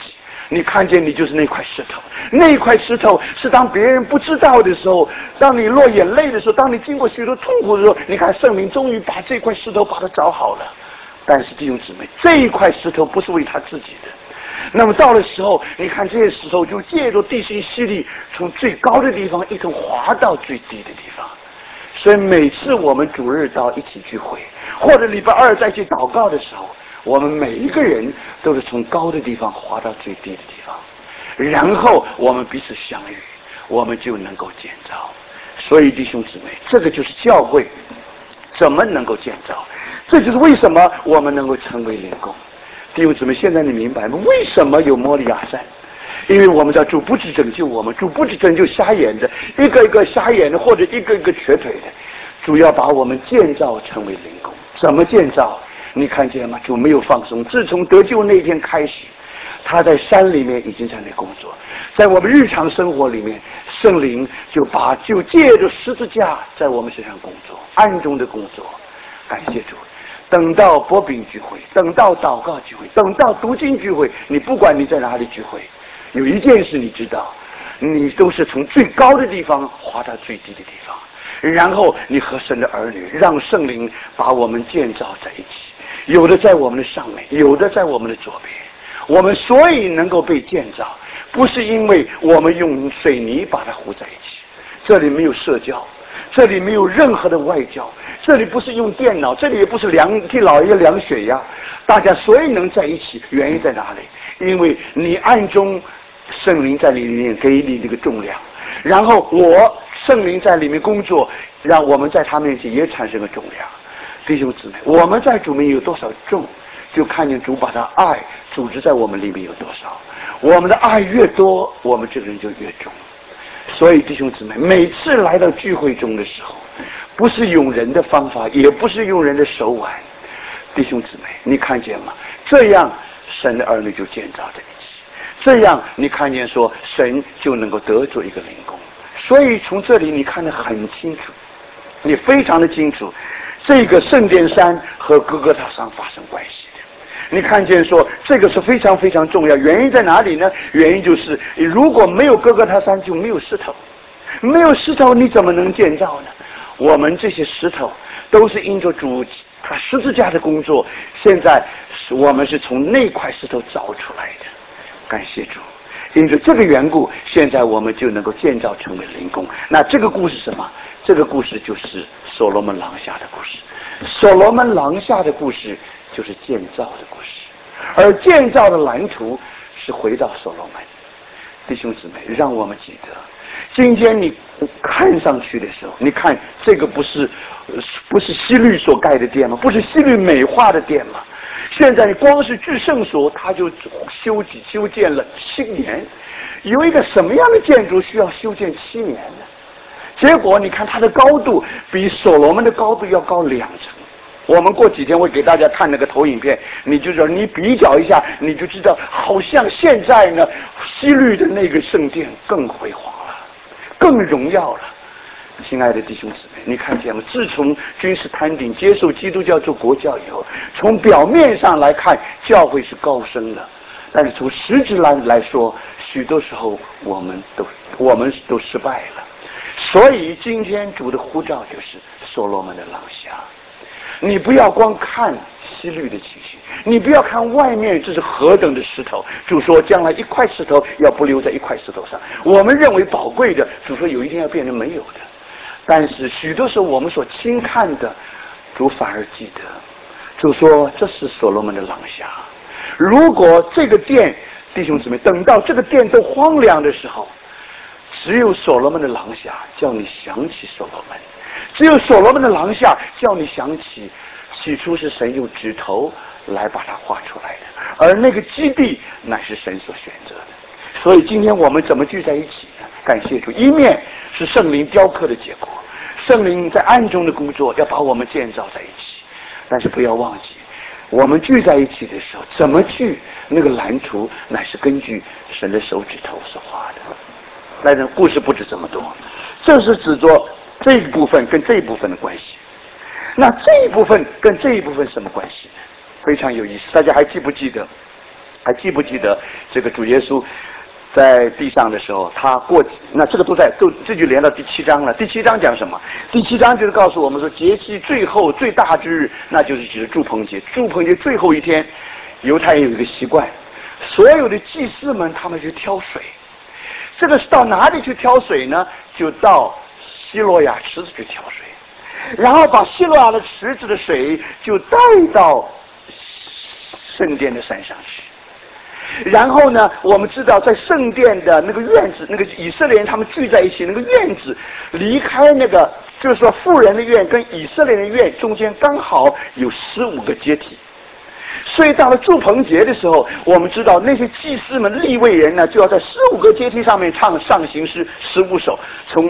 你看见你就是那块石头，那块石头是当别人不知道的时候，当你落眼泪的时候，当你经过许多痛苦的时候，你看圣灵终于把这块石头把它找好了。但是弟兄姊妹，这一块石头不是为他自己的。那么到了时候，你看这些石头就借着地心吸力，从最高的地方一同滑到最低的地方。所以每次我们主日到一起聚会，或者礼拜二再去祷告的时候，我们每一个人都是从高的地方滑到最低的地方，然后我们彼此相遇，我们就能够建造。所以弟兄姊妹，这个就是教会怎么能够建造，这就是为什么我们能够成为灵工。弟兄姊妹，现在你明白吗？为什么有摩利亚山？因为我们叫主不只拯救我们，主不只拯救瞎眼的，一个一个瞎眼的或者一个一个瘸腿的，主要把我们建造成为灵工。怎么建造？你看见吗？主没有放松，自从得救那天开始，他在山里面已经在那工作，在我们日常生活里面，圣灵就借着十字架在我们身上工作，暗中的工作。感谢主。等到薄饼聚会，等到祷告聚会，等到读经聚会，你不管你在哪里聚会，有一件事你知道，你都是从最高的地方滑到最低的地方，然后你和神的儿女让圣灵把我们建造在一起，有的在我们的上面，有的在我们的左边。我们所以能够被建造，不是因为我们用水泥把它糊在一起，这里没有社交，这里没有任何的外交，这里不是用电脑，这里也不是替老爷量血压，大家所以能在一起，原因在哪里？因为你暗中圣灵在里面给你这个重量，然后圣灵在里面工作，让我们在他面前也产生了重量。弟兄姊妹，我们在主面有多少重，就看见主把他爱组织在我们里面有多少。我们的爱越多，我们这个人就越重。所以弟兄姊妹，每次来到聚会中的时候，不是用人的方法，也不是用人的手腕。弟兄姊妹，你看见吗？这样神的儿女就建造在一起，这样你看见说神就能够得着一个灵工。所以从这里你看得很清楚，你非常的清楚，这个圣殿山和哥哥他山发生关系的。你看见说这个是非常非常重要，原因在哪里呢？原因就是如果没有哥哥他山，就没有石头，没有石头你怎么能建造呢？我们这些石头都是因着主他十字架的工作，现在我们是从那块石头找出来的。感谢主，因着这个缘故，现在我们就能够建造成为灵工。那这个故事什么？这个故事就是所罗门廊下的故事。所罗门廊下的故事就是建造的故事，而建造的蓝图是回到所罗门。弟兄姊妹，让我们记得，今天你看上去的时候，你看这个不是希律所盖的殿吗？不是希律美化的殿吗？现在你光是至圣所，他就修建了7年。有一个什么样的建筑需要修建7年呢？结果你看它的高度比所罗门的高度要高2层。我们过几天会给大家看那个投影片，你就知道，你比较一下，你就知道，好像现在呢，希律的那个圣殿更辉煌了，更荣耀了。亲爱的弟兄姊妹，你看见吗？自从君士坦丁接受基督教做国教以后，从表面上来看，教会是高升了，但是从实质来说，许多时候我们都失败了。所以今天主的呼召就是所罗门的廊下。你不要光看希律的情形，你不要看外面这是何等的石头，主说将来一块石头要不留在一块石头上，我们认为宝贵的，主说有一天要变成没有的。但是许多时候我们所轻看的，主反而记得。主说这是所罗门的廊下。如果这个殿，弟兄姊妹，等到这个殿都荒凉的时候，只有所罗门的廊下叫你想起所罗门，只有所罗门的廊下叫你想起起初是神用指头来把它画出来的，而那个基地乃是神所选择的。所以今天我们怎么聚在一起呢？感谢主，一面是圣灵雕刻的结果，圣灵在暗中的工作要把我们建造在一起。但是不要忘记，我们聚在一起的时候怎么聚，那个蓝图乃是根据神的手指头所画的。但是故事不止这么多，这是指着这一部分跟这一部分的关系。那这一部分跟这一部分什么关系呢？非常有意思，大家还记不记得还记不记得这个主耶稣在地上的时候，他那这个这就连到第7章了。第7章讲什么？第7章就是告诉我们说，节期最后最大之日，那就是指住棚节。住棚节最后一天，犹太人有一个习惯，所有的祭司们他们去挑水。这个是到哪里去挑水呢？就到希罗亚池子去挑水，然后把希罗亚的池子的水就带到圣殿的山上去。然后呢，我们知道在圣殿的那个院子，那个以色列人他们聚在一起，那个院子离开那个就是说妇人的院跟以色列人的院中间刚好有15个阶梯。所以到了住棚节的时候，我们知道那些祭司们利未人呢，就要在15个阶梯上面唱上行诗15首，从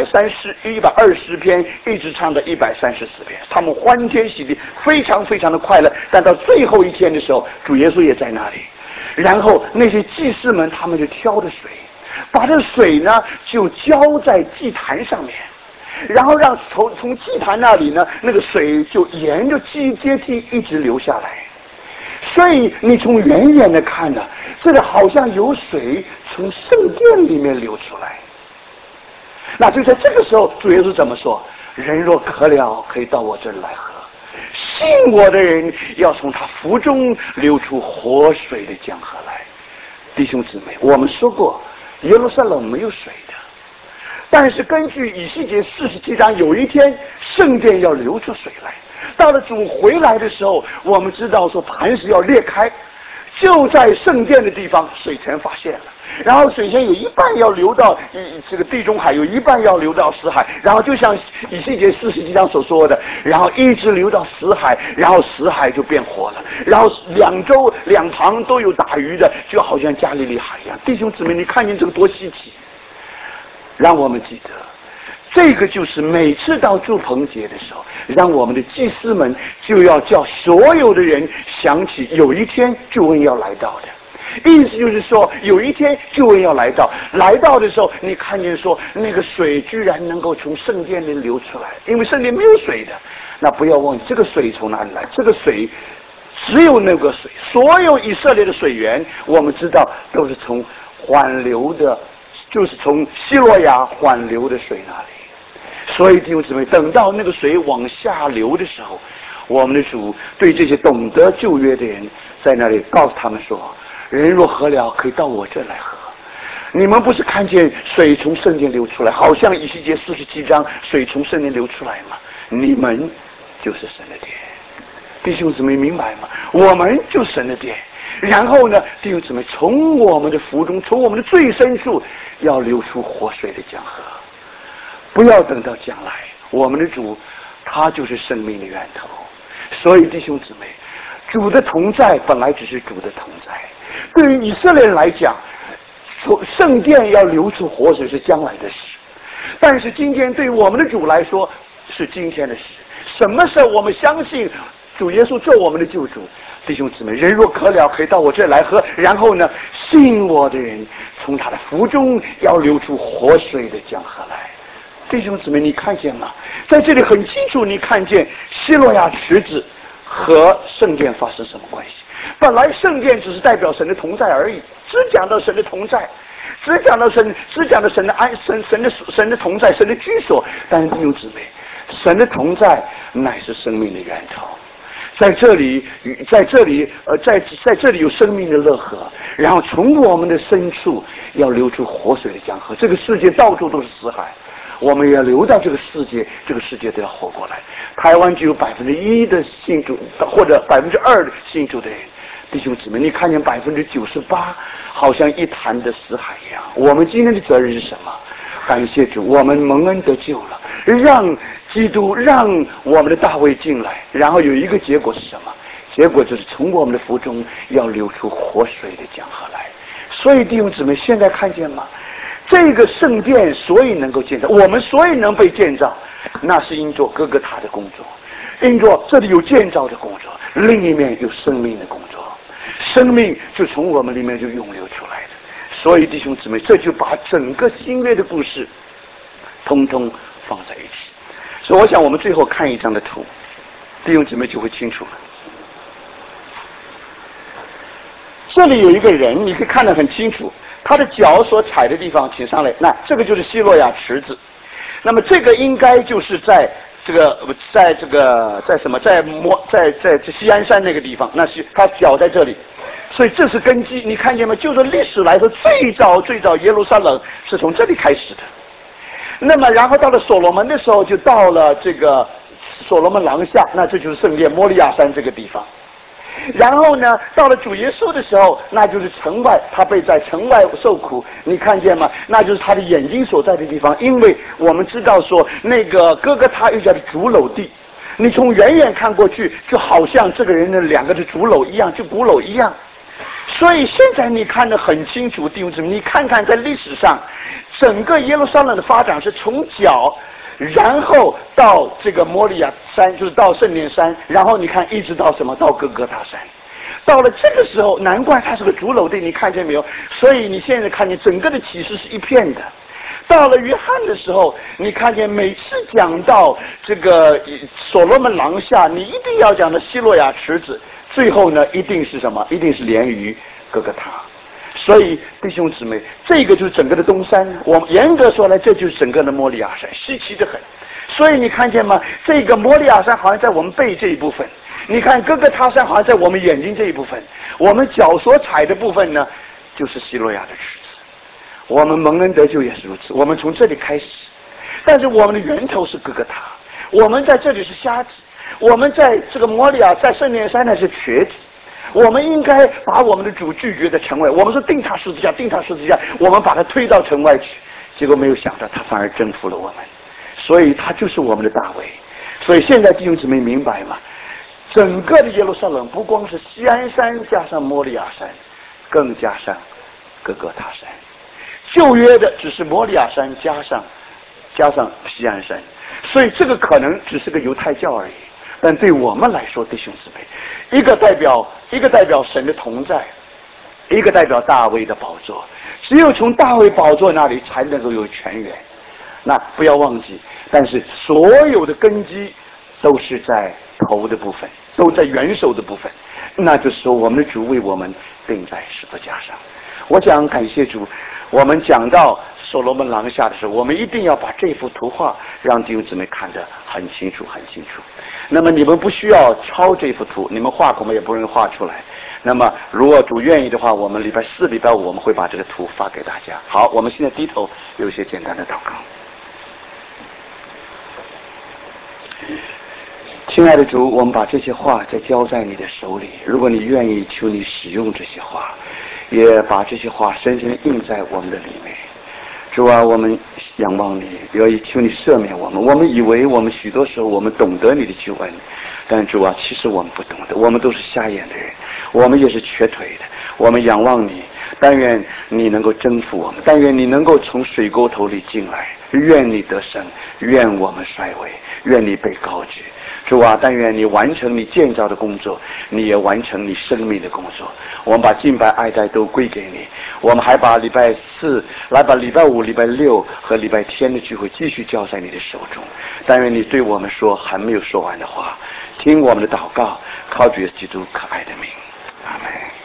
120篇一直唱到134篇，他们欢天喜地，非常非常的快乐。但到最后一天的时候，主耶稣也在那里，然后那些祭司们他们就挑着水，把这水呢就浇在祭坛上面，然后让从祭坛那里呢，那个水就沿着阶梯一直流下来。所以你从远远的看呢，这个好像有水从圣殿里面流出来。那就在这个时候，主耶稣怎么说？人若渴了，可以到我这里来喝，信我的人要从他腹中流出活水的江河来。弟兄姊妹，我们说过耶路撒冷没有水的，但是根据以西结47章，有一天圣殿要流出水来。到了主回来的时候，我们知道说磐石要裂开，就在圣殿的地方水泉发现了，然后水泉有一半要流到这个地中海，有一半要流到死海，然后就像以西结47章所说的，然后一直流到死海，然后死海就变活了，然后两周两旁都有打鱼的，就好像加利利海一样。弟兄姊妹，你看见这个多稀奇，让我们记得这个就是每次到住棚节的时候，让我们的祭司们就要叫所有的人想起有一天救恩要来到的。意思就是说，有一天救恩要来到，来到的时候，你看见说那个水居然能够从圣殿里流出来，因为圣殿没有水的。那不要忘记，这个水从哪里来？这个水只有那个水，所有以色列的水源，我们知道都是从缓流的，就是从希罗亚缓流的水那里。所以弟兄姊妹，等到那个水往下流的时候，我们的主对这些懂得旧约的人在那里告诉他们说，人若渴了，可以到我这来喝。你们不是看见水从圣殿流出来，好像以西结47章水从圣殿流出来吗？你们就是神的殿。弟兄姊妹明白吗？我们就是神的殿。然后呢，弟兄姊妹，从我们的腹中，从我们的最深处要流出活水的江河。不要等到将来，我们的主他就是生命的源头。所以弟兄姊妹，主的同在本来只是主的同在，对于以色列人来讲，圣殿要流出活水是将来的事，但是今天对于我们的主来说是今天的事。什么时候我们相信主耶稣做我们的救主？弟兄姊妹，人若渴了，可以到我这来喝，然后呢，信我的人从他的腹中要流出活水的江河来。弟兄姊妹，你看见吗？在这里很清楚，你看见希罗亚池子和圣殿发生什么关系？本来圣殿只是代表神的同在而已，只讲到神的同在，只讲到神的同在，神的居所。但是弟兄姊妹，神的同在乃是生命的源头。在这里有生命的乐河，然后从我们的深处要流出活水的江河。这个世界到处都是死海，我们要流到这个世界，这个世界都要活过来。台湾只有1%的信主，或者2%的信主的人。弟兄姊妹，你看见98%好像一潭的死海一样。我们今天的责任是什么？感谢主，我们蒙恩得救了，让基督，让我们的大卫进来，然后有一个结果是什么？结果就是从我们的腹中要流出活水的江河来。所以弟兄姊妹，现在看见吗？这个圣殿所以能够建造，我们所以能被建造，那是因着哥哥他的工作，因着这里有建造的工作，另一面有生命的工作，生命就从我们里面就涌流出来的。所以弟兄姊妹，这就把整个新约的故事通通放在一起。所以我想我们最后看一张的图，弟兄姊妹就会清楚了。 这里有一个人，你可以看得很清楚，他的脚所踩的地方，请上来。那这个就是希洛亚池子。那么这个应该就是在什么，在西安山那个地方，那是他脚在这里，所以这是根基。你看见吗？就是历史来说，最早耶路撒冷是从这里开始的。那么然后到了所罗门的时候，就到了这个所罗门廊下，那这就是圣殿摩利亚山这个地方。然后呢，到了主耶稣的时候，那就是城外，他被在城外受苦，你看见吗？那就是他的眼睛所在的地方。因为我们知道说，那个哥哥他又叫的竹篓地，你从远远看过去，就好像这个人的两个的竹篓一样，就鼓篓一样。所以现在你看得很清楚，弟兄姊妹，你看看在历史上，整个耶路撒冷的发展是从脚，然后到这个摩利亚山，就是到圣殿山，然后你看一直到什么，到哥哥他山。到了这个时候，难怪它是个竹篓地，你看见没有？所以你现在看见整个的启示是一片的。到了约翰的时候，你看见每次讲到这个所罗门廊下，你一定要讲的希洛亚池子，最后呢一定是什么？一定是连于哥哥他。所以弟兄姊妹，这个就是整个的东山，我们严格说来，这就是整个的摩利亚山，稀奇的很。所以你看见吗？这个摩利亚山好像在我们背这一部分，你看哥哥他山好像在我们眼睛这一部分，我们脚所踩的部分呢，就是希洛亚的池子。我们蒙恩得救也是如此，我们从这里开始，但是我们的源头是哥哥他，我们在这里是瞎子，我们在这个摩利亚，在圣殿山呢是瘸子。我们应该把我们的主拒绝在城外，我们说定他十字架，定他十字架，我们把他推到城外去，结果没有想到他反而征服了我们，所以他就是我们的大卫。所以现在弟兄姊妹明白吗？整个的耶路撒冷不光是锡安山加上摩利亚山，更加上哥哥他山。旧约的只是摩利亚山加上锡安山，所以这个可能只是个犹太教而已。但对我们来说，弟兄姊妹，一个代表神的同在，一个代表大卫的宝座。只有从大卫宝座那里才能够有泉源。那不要忘记，但是所有的根基都是在头的部分，都在元首的部分。那就是说，我们的主为我们钉在十字架上。我想感谢主，我们讲到所罗门廊下的时候，我们一定要把这幅图画让弟兄姊妹看得很清楚很清楚。那么你们不需要抄这幅图，你们画恐怕也不能画出来。那么如果主愿意的话，我们礼拜4、礼拜5我们会把这个图发给大家。好，我们现在低头有一些简单的祷告。亲爱的主，我们把这些话再交在你的手里，如果你愿意，求你使用这些话，也把这些话深深印在我们的里面。主啊，我们仰望你，也求你赦免我们。我们以为我们许多时候我们懂得你的救恩，但主啊，其实我们不懂得，我们都是瞎眼的人，我们也是瘸腿的。我们仰望你，但愿你能够征服我们，但愿你能够从水沟头里进来，愿你得胜，愿我们衰微，愿你被高举。主啊，但愿你完成你建造的工作，你也完成你生命的工作。我们把敬拜爱戴都归给你，我们还把礼拜4来把礼拜5、礼拜6和礼拜天的聚会继续交在你的手中。但愿你对我们说还没有说完的话，听我们的祷告，靠主耶稣基督可爱的名，阿们。